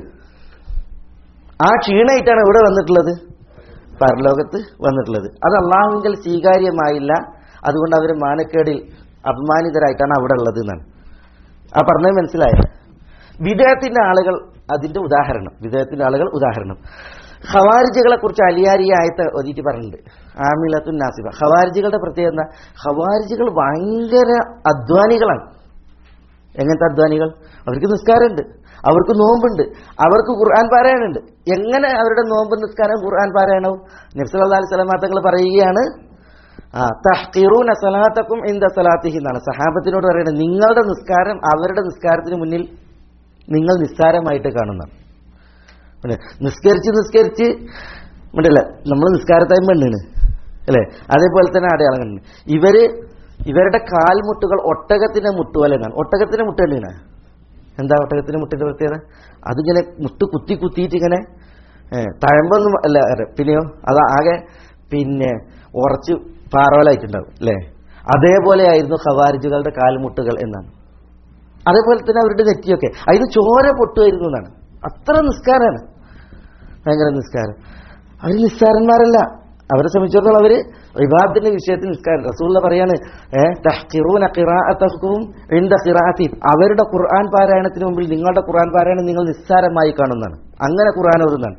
ആ ക്ഷീണമായിട്ടാണ് ഇവിടെ വന്നിട്ടുള്ളത്, പരലോകത്ത് വന്നിട്ടുള്ളത്. അത് അള്ളാഹുവിൽ സ്വീകാര്യമായില്ല, അതുകൊണ്ട് അവർ മാനക്കേടിൽ അപമാനിതരായിട്ടാണ് അവിടെ ഉള്ളത് എന്നാണ്. ആ പറഞ്ഞത് മനസ്സിലായ? വിദേഹത്തിന്റെ ആളുകൾ അതിന്റെ ഉദാഹരണം. ഖവാരിജുകളെ കുറിച്ച് അലിയാരിയ ആയത്ത് ഒതിയിട്ട് പറഞ്ഞിട്ടുണ്ട്, ആമിലത്തുൻ നാസിബ. ഖവാരിജുകളുടെ പ്രത്യേകത എന്താ? ഖവാരിജുകൾ ഭയങ്കര അധ്വാനികളാണ്. എങ്ങനത്തെ അധ്വാനികൾ? അവർക്ക് നിസ്കാരമുണ്ട്, അവർക്ക് നോമ്പുണ്ട്, അവർക്ക് ഖുർആൻ പാരായണമുണ്ട്. എങ്ങനെ അവരുടെ നോമ്പ്, നിസ്കാരം, ഖുർആൻ പാരായണവും? നബി സല്ലല്ലാഹു അലൈഹി വസല്ലം തങ്ങൾ പറയുകയാണ്, തഹ്ഖിറൂന സലാത്തക്കും ഇൻദ സലാത്തിഹി എന്നാണ്. സഹാബത്തിനോട് പറയുന്നത്, നിങ്ങളുടെ നിസ്കാരം അവരുടെ നിസ്കാരത്തിന് മുന്നിൽ നിങ്ങൾ നിസ്സാരമായിട്ട് കാണുന്നതാണ്. പിന്നെ നിസ്കരിച്ച് ഉണ്ടല്ലേ, നമ്മൾ നിസ്കാരത്തായ്മ എണ്ണാണ് അല്ലേ? അതേപോലെ തന്നെ അടയാളം കണ്ടു. ഇവരുടെ കാൽമുട്ടുകൾ ഒട്ടകത്തിന്റെ മുട്ടുപോലെയാണ്. ഒട്ടകത്തിന്റെ മുട്ട് തന്നെയാണ്. എന്താ ഒട്ടകത്തിന്റെ മുട്ടിന്റെ പ്രത്യേകത? അതിങ്ങനെ മുട്ട് കുത്തിയിട്ട് ഇങ്ങനെ തഴമ്പൊന്നും അല്ല, പിന്നെയോ അത് ആകെ ഉറച്ച് പാറോലായിട്ടുണ്ടാവും അല്ലേ? അതേപോലെ ആയിരുന്നു ഖവാരിജുകളുടെ കാൽമുട്ടുകൾ എന്നാണ്. അതേപോലെ തന്നെ അവരുടെ നെറ്റിയൊക്കെ അതിന് ചോര പൊട്ടുമായിരുന്നു എന്നാണ്. അത്ര നിസ്കാരമാണ്, ഭയങ്കര നിസ്കാരം. അവർ നിസ്സാരന്മാരല്ല. അവരെ സംബന്ധിച്ചിടത്തോളം അവര് ഇബാദത്തിന്റെ വിഷയത്തിൽ നിസ്കാരം. റസൂലുള്ള പറയാണ്, തഹ്ഖിറൂന ഖിറാഅതഹും ഇൻദ ഖിറാഅതി, അവരുടെ ഖുർആൻ പാരായണത്തിന് മുമ്പിൽ നിങ്ങളുടെ ഖുർആൻ പാരായണം നിങ്ങൾ നിസ്സാരമായി കാണുന്നതാണ്. അങ്ങനെ ഖുർആൻ ഓതുന്നതാണ്.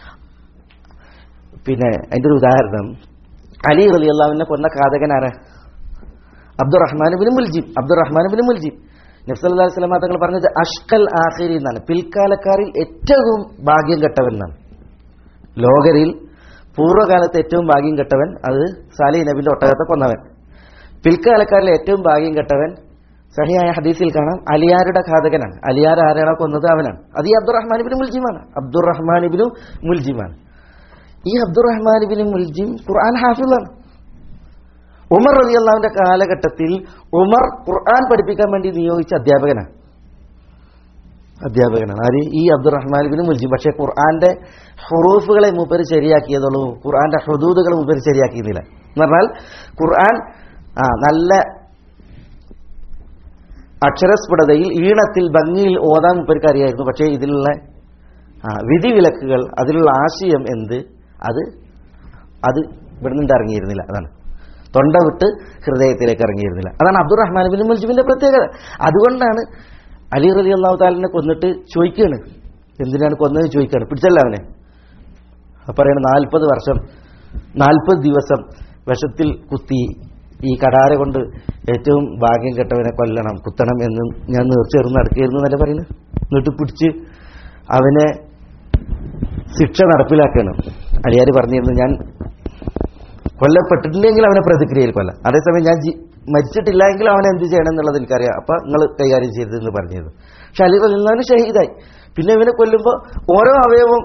പിന്നെ അതിന്റെ ഒരു ഉദാഹരണം, അലി റളിയല്ലാഹു അൻഹു കൊന്ന ഘാതകനാണ് അബ്ദുറഹ്മാൻ ഇബ്നു മുൽജിം. നബി സല്ലല്ലാഹു അലൈഹി വസല്ലം തങ്ങൾ പറഞ്ഞത് അഷ്ഖൽ ആഖിരി എന്നാണ്, പിൽക്കാലക്കാരിൽ ഏറ്റവും ഭാഗ്യം കെട്ടവൻ എന്നാണ്. ലോകരിൽ പൂർവ്വകാലത്ത് ഏറ്റവും ഭാഗ്യം കെട്ടവൻ അത് സാലിഹ് നബിന്റെ ഒട്ടകത്തെ കൊന്നവൻ. പിൽക്കാലക്കാരിൽ ഏറ്റവും ഭാഗ്യം കെട്ടവൻ സഹിയായ ഹദീസിൽ കാണാം, അലിയാരുടെ ഘാതകനാണ്. അലിയാർ ആരാണോ കൊന്നത് അവനാണ്. അത് ഈ അബ്ദുറഹ്മാൻ ഇബ്നു മുൽജിമാണ്. ഈ അബ്ദുറഹ്മാൻ ഇബ്നു മുൽജിം ഖുർആൻ ഹാഫിളാണ്. ഉമർ റളിയല്ലാഹുവിന്റെ കാലഘട്ടത്തിൽ ഉമർ ഖുർആൻ പഠിപ്പിക്കാൻ വേണ്ടി നിയോഗിച്ച അധ്യാപകനാണ്. ആര്? ഈ അബ്ദുറഹ്മാൻ ഇബ്നു മുൽജിം. പക്ഷേ ഖുർആന്റെ ഹുറൂഫുകളെ മൂപ്പര് ശരിയാക്കിയതുള്ളൂ, ഖുർആന്റെ ഹുദൂദുകൾ മൂപ്പര് ശരിയാക്കിയിരുന്നില്ല. എന്ന് പറഞ്ഞാൽ ഖുർആൻ നല്ല അക്ഷരസ്ഫുടതയിൽ, ഈണത്തിൽ, ഭംഗിയിൽ ഓതാൻ മൂപ്പർക്ക് അറിയായിരുന്നു. പക്ഷേ ഇതിലുള്ള വിധിവിലക്കുകൾ, അതിലുള്ള ആശയം എന്ത്, അത് ഇവിടുന്ന് ഇറങ്ങിയിരുന്നില്ല. അതാണ് തൊണ്ട വിട്ട് ഹൃദയത്തിലേക്ക് ഇറങ്ങിയിരുന്നില്ല. അതാണ് അബ്ദുറഹ്മാൻ ഇബ്നു മുൽജിമിന്റെ പ്രത്യേകത. അതുകൊണ്ടാണ് അലി റളിയല്ലാഹു തആലയെ കൊന്നിട്ട് ചോദിക്കുകയാണ്, എന്തിനാണ് കൊന്നത് ചോദിക്കുകയാണ്. പിടിച്ചല്ല അവനെ, പറയണ 40 വർഷം 40 ദിവസം വിഷത്തിൽ കുത്തി ഈ കടാര കൊണ്ട് ഏറ്റവും ഭാഗ്യം കെട്ടവനെ കൊല്ലണം, കുത്തണം എന്ന് ഞാൻ നേർച്ചേർന്ന് നടക്കുകയായിരുന്നു എന്നല്ല പറയുന്നത്. എന്നിട്ട് പിടിച്ച് അവനെ ശിക്ഷ നടപ്പിലാക്കണം. അലിയാർ പറഞ്ഞിരുന്നു, ഞാൻ കൊല്ലപ്പെട്ടിട്ടില്ലെങ്കിൽ അവനെ പ്രതിക്രിയയിൽ കൊല്ലാം, അതേസമയം ഞാൻ മരിച്ചിട്ടില്ല എങ്കിൽ അവനെ എന്ത് ചെയ്യണം എന്നുള്ളത് എനിക്കറിയാം, അപ്പൊ നിങ്ങൾ കൈകാര്യം ചെയ്തതെന്ന് പറഞ്ഞിരുന്നു. പക്ഷെ അലി റളിയല്ലാഹു അൻഹു ഷഹീദായി. പിന്നെ ഇവനെ കൊല്ലുമ്പോൾ ഓരോ അവയവവും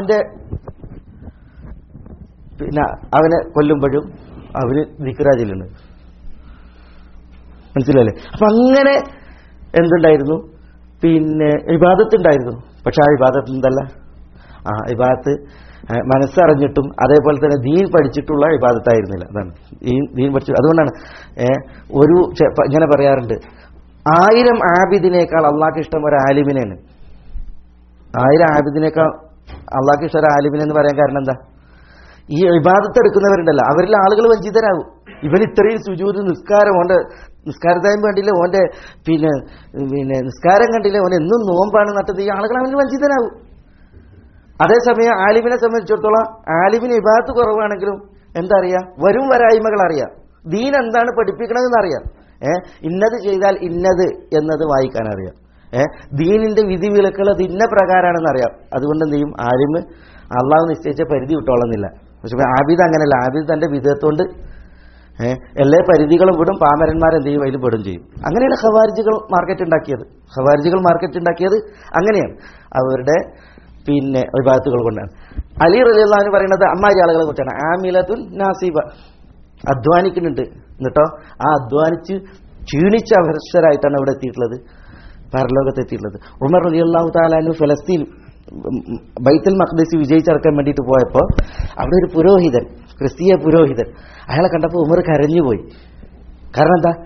അവനെ കൊല്ലുമ്പോഴും അവര് ദിക്റാജിലുണ്ട്. മനസ്സിലല്ലേ? അപ്പൊ അങ്ങനെ എന്തുണ്ടായിരുന്നു, പിന്നെ ഇബാദത്ത് ഉണ്ടായിരുന്നു. പക്ഷെ ആ ഇബാദത്ത് എന്തല്ല, ഇബാദത്ത് മനസ്സറിഞ്ഞിട്ടും അതേപോലെ തന്നെ ദീൻ പഠിച്ചിട്ടുള്ള ഇബാദത്തായിരുന്നില്ല. അതാണ് ദീൻ പഠിച്ചു. അതുകൊണ്ടാണ് ഇങ്ങനെ പറയാറുണ്ട്, 1000 ആബിദിനേക്കാൾ അള്ളാഹ്ക്ക് ഇഷ്ടം ഒരു ആലിമിനാണ്. 1000 ആബിദിനേക്കാൾ അള്ളാഹ്ക്ക് ഇഷ്ടം ഒരു ആലിമിനെന്ന് പറയാൻ കാരണം എന്താ? ഈ ഇബാദത്ത് എടുക്കുന്നവരുണ്ടല്ലോ, അവരിൽ ആളുകൾ വഞ്ചിതരാകും. ഇവൻ ഇത്രയും സുജൂദ് നിസ്കാരം, ഓന്റെ നിസ്കാരത്തായും കണ്ടില്ല, ഓന്റെ പിന്നെ നിസ്കാരം കണ്ടില്ല, ഓൻ എന്നും നോമ്പാണ് നട്ടത്, ഈ ആളുകൾ അവന് വഞ്ചിതരാകും. അതേസമയം ആലിമിനെ സംബന്ധിച്ചിടത്തോളം ആലിമിന് ഇബാദത്ത് കുറവാണെങ്കിലും എന്താ അറിയാം, വരും വരായ്മകൾ അറിയാം, ദീൻ എന്താണ് പഠിപ്പിക്കണമെന്ന് അറിയാം, ഇന്നത് ചെയ്താൽ ഇന്നത് എന്നത് വായിക്കാൻ അറിയാം, ദീനിന്റെ വിധി വിലക്കുകൾ അത് ഇന്ന പ്രകാരമാണെന്ന് അറിയാം. അതുകൊണ്ട് എന്ത് ചെയ്യും, ആലിമ് അള്ളാഹു നിശ്ചയിച്ച പരിധി വിട്ടോളുന്നില്ല. പക്ഷെ ആബിദ് അങ്ങനെയല്ല. ആബിദ് തന്റെ വിധേയത്തോണ്ട് എല്ലാ പരിധികളും വിടും, പാമരന്മാരെന്ത് ചെയ്യും, അതിൽ പെടും ചെയ്യും. അങ്ങനെയാണ് ഖവാരിജികൾ മാർക്കറ്റ് ഉണ്ടാക്കിയത്. അങ്ങനെയാണ് അവരുടെ വിഭാഗത്തുകൾ കൊണ്ടാണ്. അലി റളിയല്ലാഹു അൻഹു പറയുന്നത് അമ്മാരി ആളുകളെ കുറിച്ചാണ്. ആമിലത്തുൻ നാസിബ, അധ്വാനിക്കുന്നുണ്ട്, എന്നിട്ടോ ആ അധ്വാനിച്ച് ക്ഷീണിച്ച അവസരമായിട്ടാണ് അവിടെ എത്തിയിട്ടുള്ളത്, പരലോകത്ത് എത്തിയിട്ടുള്ളത്. ഉമർ റളിയല്ലാഹു തആല അൻഹു ഫലസ്തീൻ ബൈത്തുൽ മഖ്ദിസ് വിജയിച്ചിറക്കാൻ വേണ്ടിയിട്ട് പോയപ്പോൾ അവിടെ ഒരു പുരോഹിതൻ, ക്രിസ്തീയ പുരോഹിതൻ, അയാളെ കണ്ടപ്പോൾ ഉമർ കരഞ്ഞുപോയി. കാരണം എന്താ,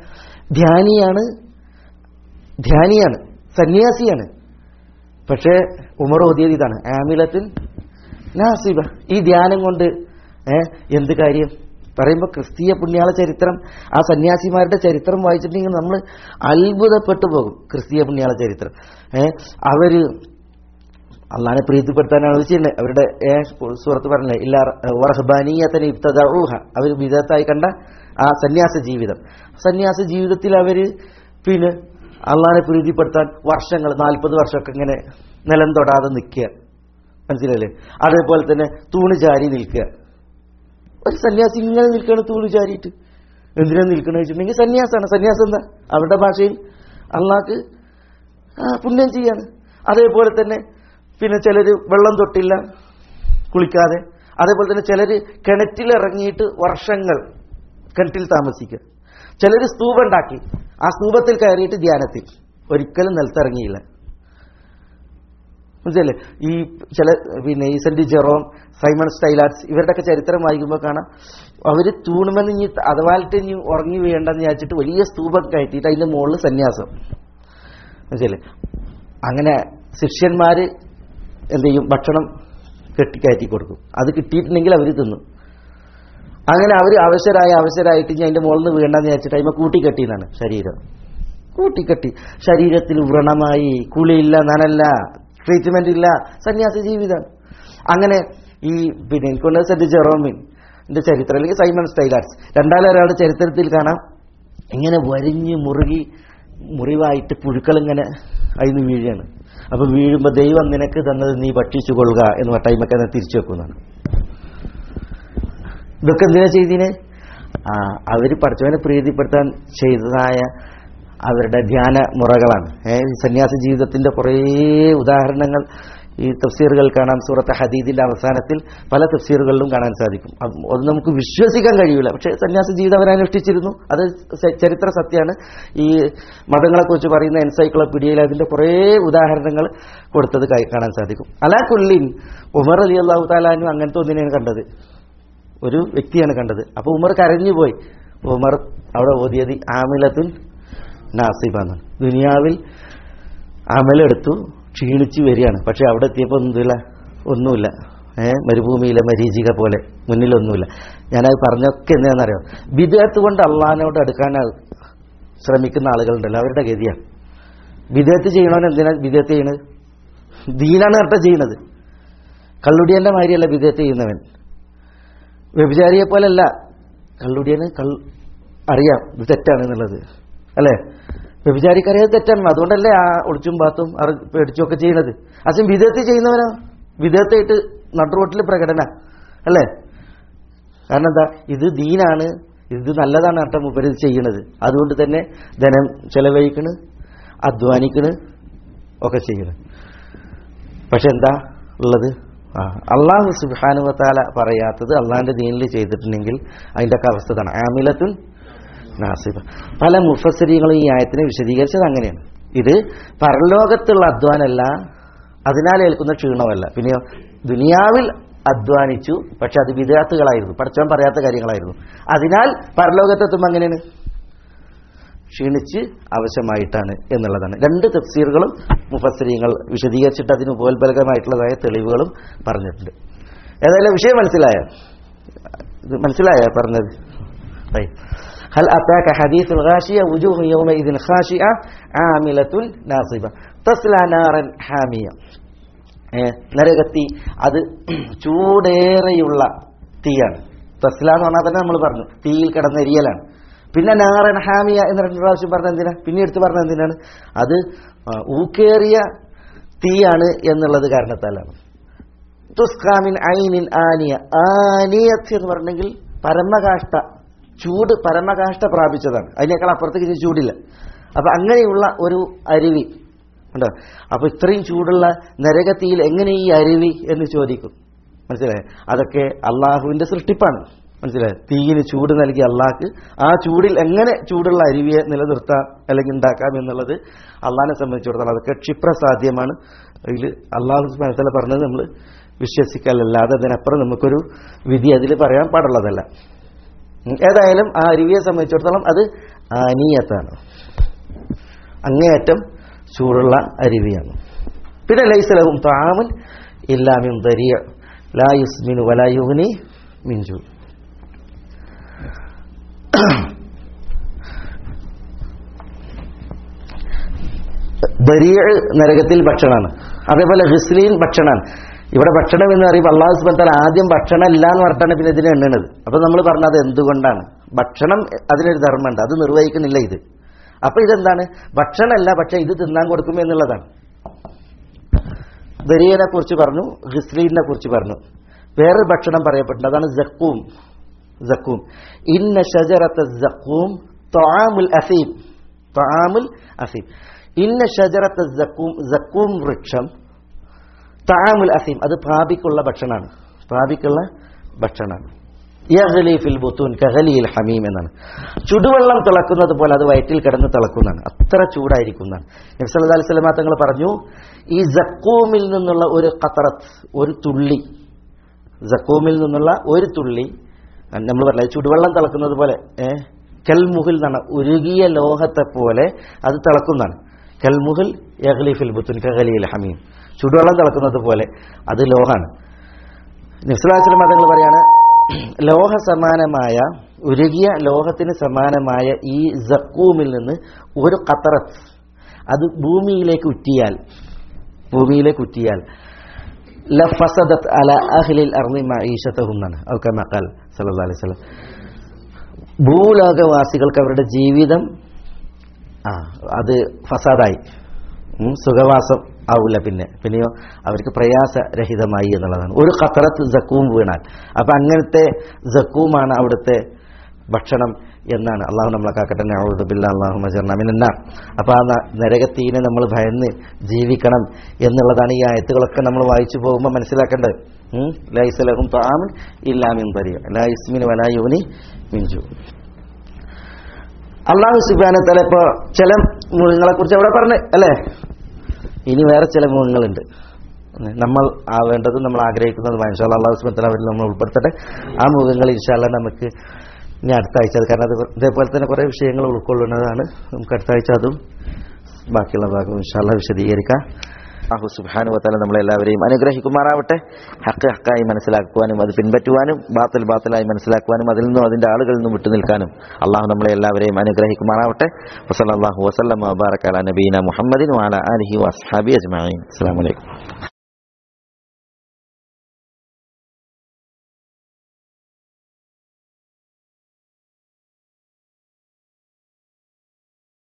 ധ്യാനിയാണ്, സന്യാസിയാണ്. പക്ഷേ ഉമർ ഓതിയത് ഇതാണ്, ആമിലത്തുൻ നാസിബ. ഈ ധ്യാനം കൊണ്ട് എന്ത് കാര്യം പറയുമ്പോൾ ക്രിസ്തീയ പുണ്യാള ചരിത്രം, ആ സന്യാസിമാരുടെ ചരിത്രം വായിച്ചിട്ടുണ്ടെങ്കിൽ നമ്മൾ അത്ഭുതപ്പെട്ടു പോകും. ക്രിസ്തീയ പുണ്യാള ചരിത്രം അവര് അള്ളാഹിനെ പ്രീതിപ്പെടുത്താനാണ് അത് ചെയ്യുന്നത്. അവരുടെ സൂറത്ത് പറഞ്ഞില്ലേ, ഇല്ലാ വറഹ്ബാനിയതൻ ഇബ്തദഊഹ, അവർ വിദഗ്ധമായി കണ്ട ആ സന്യാസ ജീവിതത്തിൽ അവര് അള്ളാഹിനെ പ്രീതിപ്പെടുത്താൻ വർഷങ്ങൾ 40 വർഷമൊക്കെ ഇങ്ങനെ നിലം തൊടാതെ നിൽക്കുക, മനസ്സിലല്ലേ? അതേപോലെ തന്നെ തൂണ് ചാരി നിൽക്കുക. ഒരു സന്യാസി ഇങ്ങനെ നിൽക്കുകയാണ് തൂണ് ചാരിയിട്ട്. എന്തിനാണ് നിൽക്കണമെന്ന് വെച്ചിട്ടുണ്ടെങ്കിൽ സന്യാസാണ്. സന്യാസം എന്താ അവരുടെ ഭാഷയിൽ അള്ളാഹ്ക്ക് പുണ്യം ചെയ്യാണ്. അതേപോലെ തന്നെ ചിലര് വെള്ളം തൊട്ടില്ല കുളിക്കാതെ, അതേപോലെ തന്നെ ചിലര് കിണറ്റിലിറങ്ങിയിട്ട് വർഷങ്ങൾ കിണറ്റിൽ താമസിക്കുക, ചിലര് സ്തൂപം ഉണ്ടാക്കി ആ സ്തൂപത്തിൽ കയറിയിട്ട് ധ്യാനത്തിൽ, ഒരിക്കലും നിലത്തിറങ്ങിയില്ല. മനസ്സിലല്ലേ? ഈ ചില ഈ സെന്റ് ജെറോം, സൈമൺ സ്റ്റൈലാർട്സ്, ഇവരുടെയൊക്കെ ചരിത്രം വായിക്കുമ്പോൾ കാണാം, അവര് തൂണുമെന്ന് ഇനി അഥവാലിട്ട് ഇനി ഉറങ്ങി വീഴണ്ടെന്ന് വിചാരിച്ചിട്ട് വലിയ സ്തൂപം കയറ്റിയിട്ട് അതിന്റെ മുകളിൽ സന്യാസം. മനസ്സിലല്ലേ? അങ്ങനെ ശിഷ്യന്മാര് എന്ത് ചെയ്യും, ഭക്ഷണം കയറ്റി കൊടുക്കും. അത് കിട്ടിയിട്ടുണ്ടെങ്കിൽ അവർ തിന്നും. അങ്ങനെ അവർ അവശരായിട്ട് ഇനി അതിന്റെ മുകളിൽ നിന്ന് വീണ്ടെന്ന് വിചാരിച്ചിട്ട് അതിനെ കൂട്ടിക്കെട്ടിയെന്നാണ് ശരീരം. കൂട്ടിക്കെട്ടി ശരീരത്തിൽ വ്രണമായി, കുളിയില്ല, നനല്ല, ട്രീറ്റ്മെന്റ് ഇല്ല, സന്യാസ ജീവിതം. അങ്ങനെ ഈ എനിക്കൊണ്ട് സെന്റ് ജെറോമിന്റെ ചരിത്രം അല്ലെങ്കിൽ സൈമൺ സ്റ്റൈലാർട്സ്, രണ്ടാളൊരാളുടെ ചരിത്രത്തിൽ കാണാം, ഇങ്ങനെ വരിഞ്ഞ് മുറിവായിട്ട് പുഴുക്കളിങ്ങനെ അതിന് വീഴുകയാണ്. അപ്പൊ വീഴുമ്പോ ദൈവം നിനക്ക് തന്നത് നീ ഭക്ഷിച്ചു കൊള്ളുക എന്ന് പറഞ്ഞ തിരിച്ചു വെക്കുന്നതാണ്. ഇതൊക്കെ എന്തിനാ ചെയ്തിനെ? അവര് പഠിച്ചവനെ പ്രീതിപ്പെടുത്താൻ ചെയ്തതായ അവരുടെ ധ്യാന മുറകളാണ്. സന്യാസ ജീവിതത്തിന്റെ കുറേ ഉദാഹരണങ്ങൾ ഈ തഫ്സീറുകൾ കാണാം. സൂറത്ത് ഹദീദിന്റെ അവസാനത്തിൽ പല തഫ്സീറുകളിലും കാണാൻ സാധിക്കും. അത് നമുക്ക് വിശ്വസിക്കാൻ കഴിയില്ല, പക്ഷെ സന്യാസ ജീവിതം അവരനുഷ്ഠിച്ചിരുന്നു. അത് ചരിത്ര സത്യമാണ്. ഈ മതങ്ങളെക്കുറിച്ച് പറയുന്ന എൻസൈക്ലോപീഡിയയിൽ അതിന്റെ കുറേ ഉദാഹരണങ്ങൾ കൊടുത്തത് കാണാൻ സാധിക്കും. അലാ കുല്ലിൻ ഉമർ റളിയല്ലാഹു തആല അൻഹു അങ്ങനത്തെ ഒന്നിനെയാണ് കണ്ടത്, ഒരു വ്യക്തിയാണ് കണ്ടത്. അപ്പൊ ഉമർ കരഞ്ഞുപോയി. ഉമർ അവിടെ ഓതിയത് ആമിലത്തുൻ നാസിബാണ്. ദുനിയാവിൽ അമലെടുത്തു ക്ഷീണിച്ചു വരികയാണ്, പക്ഷെ അവിടെ എത്തിയപ്പോൾ ഒന്നുമില്ല. മരുഭൂമിയിലെ മരീചിക പോലെ മുന്നിലൊന്നുമില്ല. ഞാനത് പറഞ്ഞൊക്കെ എന്താണെന്നറിയാം, ബിദ്അത്ത് കൊണ്ട് അള്ളാഹിനോട് അടുക്കാൻ ശ്രമിക്കുന്ന ആളുകളുണ്ടല്ലോ, അവരുടെ ഗതിയാണ്. ബിദ്അത്ത് ചെയ്യണവൻ എന്തിനാ ബിദ്അത്ത് ചെയ്യണത്? ദീനാണ് നേരത്തെ ചെയ്യണത്. കള്ളുടിയന്റെ മാതിരിയല്ല വിദേഹത്ത് ചെയ്യുന്നവൻ. വ്യഭിചാരിയെ പോലല്ല. കള്ളുടിയന് അറിയാം ഇത് തെറ്റാണ് എന്നുള്ളത്, അല്ലേ? വ്യഭിചാരിക്കറിയാതെ തെറ്റാണ്, അതുകൊണ്ടല്ലേ ആ ഒളിച്ചും പാത്തും പേടിച്ചുമൊക്കെ ചെയ്യുന്നത്. അച്ഛൻ വിദേഹത്ത് ചെയ്യുന്നവനോ വിദേഹത്തായിട്ട് നടുറോട്ടിൽ പ്രകടന, അല്ലേ? കാരണം എന്താ, ഇത് ദീനാണ്, ഇത് നല്ലതാണ് അട്ട മുപ്പര് ചെയ്യണത്. അതുകൊണ്ട് തന്നെ ധനം ചെലവഴിക്കണ്, അധ്വാനിക്കണ്, ഒക്കെ ചെയ്യണ്. പക്ഷെ എന്താ ഉള്ളത്? അള്ളാഹു സുബ്ഹാനഹു വ തആല പറയാത്തത് അള്ളാഹിന്റെ ദീനിൽ ചെയ്തിട്ടുണ്ടെങ്കിൽ അതിന്റെ ഒക്കെ അവസ്ഥ തന്നെ ആമിലത്തുൻ നാസിബ. പല മുഫസ്സിരീങ്ങളും ഈ ആയത്തിനെ വിശദീകരിച്ചത് അങ്ങനെയാണ്. ഇത് പരലോകത്തുള്ള അധ്വാനമല്ല, അതിനാൽ ഏൽക്കുന്ന ക്ഷീണമല്ല. പിന്നെയോ ദുനിയാവിൽ അധ്വാനിച്ചു, പക്ഷെ അത് വിദാത്തുകളായിരുന്നു, പഠിച്ചവൻ പറയാത്ത കാര്യങ്ങളായിരുന്നു. അതിനാൽ പരലോകത്തെത്തുമ്പോൾ അങ്ങനെയാണ് ക്ഷീണിച്ച് ആവശ്യമായിട്ടാണ് എന്നുള്ളതാണ്. രണ്ട് തഫ്സീറുകളും മുഫസ്സിരീങ്ങൾ വിശദീകരിച്ചിട്ട് അതിന് ഉപോത്ബലകമായിട്ടുള്ളതായ തെളിവുകളും പറഞ്ഞിട്ടുണ്ട്. ഏതായാലും വിഷയം മനസ്സിലായ പറഞ്ഞത്? ഹൽ അതാക ഹദീസുൽ ഗാശിയ വുജൂഹു യൗമഇദിൻ ഖാശിഅ ആമിലത്തുൻ നാസിബ തസ്ലാ നാറൻ ഹാമിയ. നരകത്തി അത് ചൂടേറെയുള്ള തീയാണ്. തസ്ല എന്ന് പറഞ്ഞാൽ തന്നെ നമ്മൾ പറഞ്ഞു തീയിൽ കിടന്നെരിയലാണ്. പിന്നെ നാറൻ ഹാമിയ എന്ന് 2 പ്രാവശ്യം പറഞ്ഞ എന്തിനാ? പിന്നെ എടുത്ത് പറഞ്ഞ എന്തിനാണ്? അത് ഊക്കേറിയ തീയാണ് എന്നുള്ളത് കാരണത്താലാണ്. തുസ്കാമിൻ ഐനിൻ ആനിയ. ആനിയത്ത് എന്ന് പറഞ്ഞെങ്കിൽ പരമകാഷ്ഠ, ചൂട് പരമകാഷ്ഠ പ്രാപിച്ചതാണ്. അതിനേക്കാൾ അപ്പുറത്തേക്ക് ചൂടില്ല. അപ്പൊ അങ്ങനെയുള്ള ഒരു അരുവി ഉണ്ടോ? അപ്പൊ ഇത്രയും ചൂടുള്ള നരകത്തിയിൽ എങ്ങനെ ഈ അരുവി എന്ന് ചോദിക്കും. മനസ്സിലായേ? അതൊക്കെ അള്ളാഹുവിന്റെ സൃഷ്ടിപ്പാണ്. മനസ്സിലായി? തീയിന് ചൂട് നൽകി അള്ളാഹ്ക്ക് ആ ചൂടിൽ എങ്ങനെ ചൂടുള്ള അരുവിയെ നിലനിർത്താം അല്ലെങ്കിൽ ഉണ്ടാക്കാം എന്നുള്ളത് അള്ളാഹിനെ സംബന്ധിച്ചിടത്തോളം അതൊക്കെ ക്ഷിപ്രസാധ്യമാണ്. അതിൽ അള്ളാഹു സുബ്ഹാനഹു വ തആല പറഞ്ഞത് നമ്മൾ വിശ്വസിക്കലല്ലാതെ അതിനപ്പുറം നമുക്കൊരു വിധി അതിൽ പറയാൻ പാടുള്ളതല്ല. ഏതായാലും ആ അരുവിയെ സംബന്ധിച്ചിടത്തോളം അത് ആനിയത്താണ്, അങ്ങേയറ്റം ചൂടുള്ള അരുവിയാണ്. പിന്നെ ലൈസ ലഹും തആമുൻ ഇല്ലാ മിൻ ദരിയ ലാ യുസ്മിനു വലാ യുഗ്നി മിൻ ജൂ. ദരിയ നരകത്തിൽ ഭക്ഷണമാണ്. അതേപോലെ ഹിസ്ലീൻ ഭക്ഷണമാണ്. ഇവിടെ ഭക്ഷണം എന്ന് പറയുമ്പോൾ അല്ലാഹു സുബ്ഹാനഹു വ തആല ആദ്യം ഭക്ഷണം ഇല്ല എന്ന് പറഞ്ഞിട്ടാണ് പിന്നെ ഇതിനെ എണ്ണുന്നത്. അപ്പൊ നമ്മൾ പറഞ്ഞത് എന്തുകൊണ്ടാണ്? ഭക്ഷണം അതിനൊരു ധർമ്മമുണ്ട്, അത് നിർവഹിക്കുന്നില്ല ഇത്. അപ്പൊ ഇതെന്താണ്? ഭക്ഷണമല്ല, പക്ഷെ ഇത് തിന്നാൻ കൊടുക്കും എന്നുള്ളതാണ്. ദരിയനെ കുറിച്ച് പറഞ്ഞു, ഹിസ്ലീനെ കുറിച്ച് പറഞ്ഞു. വേറൊരു ഭക്ഷണം പറയപ്പെട്ടുണ്ട്, അതാണ് സഖൂം. സഖൂം ഇന്ന ഷജറത സഖൂം തആമുൽ അസീം. തആമുൽ അസീം. ഇന്ന ഷജറത സഖൂം. സഖൂം വൃക്ഷം തആമുൽ അസീം, അത് പാപിക്കുള്ള ഭക്ഷണമാണ്. പാപിക്കുള്ള ഭക്ഷണമാണ്. യഗ്ലി ഫിൽ ബുത്തൂൻ കഗലിൽ ഹമീം എന്നാണ്. ചുടുവെള്ളം തിളക്കുന്നത് പോലെ അത് വയറ്റിൽ കിടന്ന് തിളക്കുന്നതാണ്. അത്ര ചൂടായിരിക്കുന്നതാണ്. നബി സല്ലല്ലാഹു അലൈഹി വസല്ലം തങ്ങൾ പറഞ്ഞു, ഈ സഖൂമിൽ നിന്നുള്ള ഒരു ഖതറത്ത്, ഒരു തുള്ളി, സഖൂമിൽ നിന്നുള്ള ഒരു തുള്ളി, നമ്മൾ പറഞ്ഞത് ചുടുവെള്ളം തിളക്കുന്നത് പോലെ, കൽമുഹിൽ എന്നാണ്, ഉരുകിയ ലോഹത്തെ പോലെ അത് തിളക്കുന്നതാണ്. കൽമുഹിൽ യഗ്ലി ഫിൽ ബുത്തൂൻ കഗലിൽ ഹമീം, ചുടുവെള്ളം തിളക്കുന്നത് പോലെ അത് ലോഹാണ്. നബി സല്ലല്ലാഹു അലൈഹി വസല്ലം തങ്ങൾ പറയാണ്, ലോഹ സമാനമായ, ഉരുകിയ ലോഹത്തിന് സമാനമായ ഈ സഖൂമിൽ നിന്ന് ഒരു ഖതറത്ത് അത് ഭൂമിയിലേക്ക് ഉറ്റിയാൽ ലഫസദത് അല അഹ്ലിൽ അർളി മഈശതഹും എന്നാണ് ഔ കമാ ഖാൽ സല്ലല്ലാഹു അലൈഹി വസല്ലം. ഭൂലോകവാസികൾക്ക് അവരുടെ ജീവിതം അത് ഫസാദായി, സുഖവാസം ആവില്ല. പിന്നെയോ അവർക്ക് പ്രയാസരഹിതമായി എന്നുള്ളതാണ്. ഒരു ഖതറത്ത് സഖൂം വീണാൽ. അപ്പൊ അങ്ങനത്തെ സഖൂമാണ് അവിടുത്തെ ഭക്ഷണം എന്നാണ്. അള്ളാഹു നമ്മളെ കാക്കട്ടെ. നഊദു ബില്ലാഹി അല്ലാഹുമ്മ അജ്ർനാ മിനന്നാർ. അപ്പൊ ആ നരകത്തീനെ നമ്മൾ ഭയന്ന് ജീവിക്കണം എന്നുള്ളതാണ് ഈ ആയത്തുകളൊക്കെ നമ്മൾ വായിച്ചു പോകുമ്പോൾ മനസ്സിലാക്കേണ്ടത്. ലൈസ ലഹും തആമുൻ ഇല്ലാ മിൻ ദരിയ ലാ യുസ്മിനു വലാ യുഗ്നി മിൻ ജൂ. അള്ളാഹു സുബ്ഹാനഹു വ തആല ഇപ്പൊ ചില മൃഗങ്ങളെ കുറിച്ച് അവിടെ പറഞ്ഞു അല്ലേ? ഇനി വേറെ ചില മൃഗങ്ങളുണ്ട് നമ്മൾ ആവേണ്ടതും നമ്മൾ ആഗ്രഹിക്കുന്നതും. ഇൻഷാ അല്ലാഹ് അല്ലാഹു സുബ്ഹാനഹു വ തആല അവരിൽ നമ്മൾ ഉൾപ്പെടുത്തട്ടെ. ആ മൃഗങ്ങൾ ഇൻഷാ അല്ലാഹ് നമുക്ക് ഇനി അടുത്ത ആഴ്ച, കാരണം അത് ഇതേപോലെ തന്നെ കുറേ വിഷയങ്ങൾ ഉൾക്കൊള്ളുന്നതാണ്. നമുക്ക് അടുത്ത ആഴ്ച അതും ബാക്കിയുള്ള ഭാഗം ഇൻഷാ അല്ലാഹ് വിശദീകരിക്കാം. അല്ലാഹു സുബ്ഹാനഹു വ തആല നമ്മളെല്ലാവരെയും അനുഗ്രഹിക്കുമാറാവട്ടെ. ഹഖ് ഹഖായി മനസ്സിലാക്കുവാനും അത് പിൻപറ്റുവാനും ബാത്തിൽ ബാത്തിലായി മനസ്സിലാക്കുവാനും അതിൽ നിന്നും അതിന്റെ ആളുകളിൽ നിന്നും വിട്ടുനിൽക്കാനും അള്ളാഹു നമ്മളെ എല്ലാവരെയും അനുഗ്രഹിക്കുമാറാവട്ടെ. വസല്ലല്ലാഹു വസല്ലമ വബാറക അലാ നബീന മുഹമ്മദിൻ വഅലാ ആലിഹി വഅസ്ഹാബിഹി അജ്മഈൻ. അസ്സലാമു അലൈക്കും.